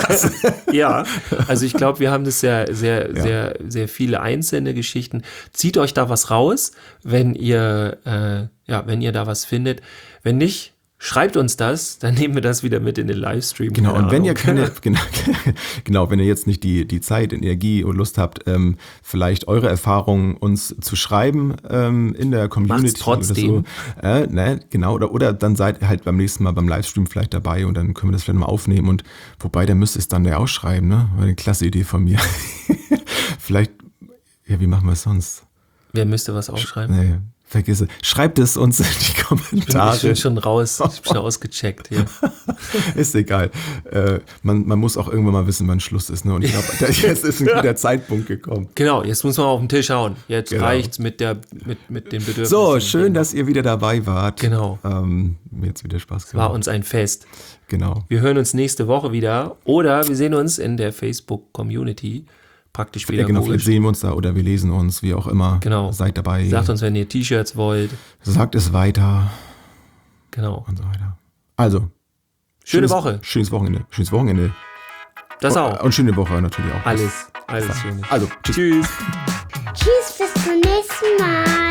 S2: Ja, also ich glaube, wir haben das sehr, sehr,
S3: Ja.
S2: sehr, sehr viele einzelne Geschichten. Zieht euch da was raus, wenn ihr, äh, ja, wenn ihr da was findet. Wenn nicht, schreibt uns das, dann nehmen wir das wieder mit in den Livestream.
S3: Genau,
S2: Keine
S3: und wenn ihr
S2: Ahnung.
S3: keine, genau, genau, wenn ihr jetzt nicht die, die Zeit, Energie und Lust habt, ähm, vielleicht eure Erfahrungen uns zu schreiben ähm, in der Community
S2: Macht's trotzdem.
S3: oder so. Äh, ne, genau, oder, oder dann seid ihr halt beim nächsten Mal beim Livestream vielleicht dabei und dann können wir das vielleicht mal aufnehmen. Und wobei, da müsst ihr es dann ja ausschreiben, ne? War eine klasse Idee von mir. Vielleicht, ja, wie machen wir es sonst?
S2: Wer müsste was aufschreiben?
S3: Nee, vergiss es. Schreibt es uns in die
S2: Ich
S3: Kommentare.
S2: bin schon raus, ich bin schon ausgecheckt hier.
S3: Ist egal. Äh, man, man muss auch irgendwann mal wissen, wann Schluss ist. Ne? Und ich glaube, jetzt ist ein guter Zeitpunkt gekommen.
S2: Genau, jetzt muss man auf den Tisch hauen. Jetzt
S3: Genau.
S2: reicht's mit der mit, mit den Bedürfnissen.
S3: So, schön, dass ihr wieder dabei wart.
S2: Genau.
S3: Ähm, mir hat's wieder Spaß gemacht.
S2: War uns ein Fest.
S3: Genau.
S2: Wir hören uns nächste Woche wieder oder wir sehen uns in der Facebook-Community. Praktisch
S3: Ja, genau, vielleicht
S2: pädagogisch.
S3: sehen wir uns da oder wir lesen uns, wie auch immer.
S2: Genau.
S3: Seid dabei.
S2: Sagt uns, wenn ihr T-Shirts wollt.
S3: Sagt es weiter
S2: Genau.
S3: und so weiter. Also,
S2: Schöne
S3: schönes,
S2: Woche.
S3: Schönes Wochenende. Schönes Wochenende.
S2: Das auch.
S3: Und schöne Woche natürlich auch.
S2: Alles. Alles schön.
S3: Also, tschüss.
S2: Tschüss.
S1: Tschüss, bis zum nächsten Mal.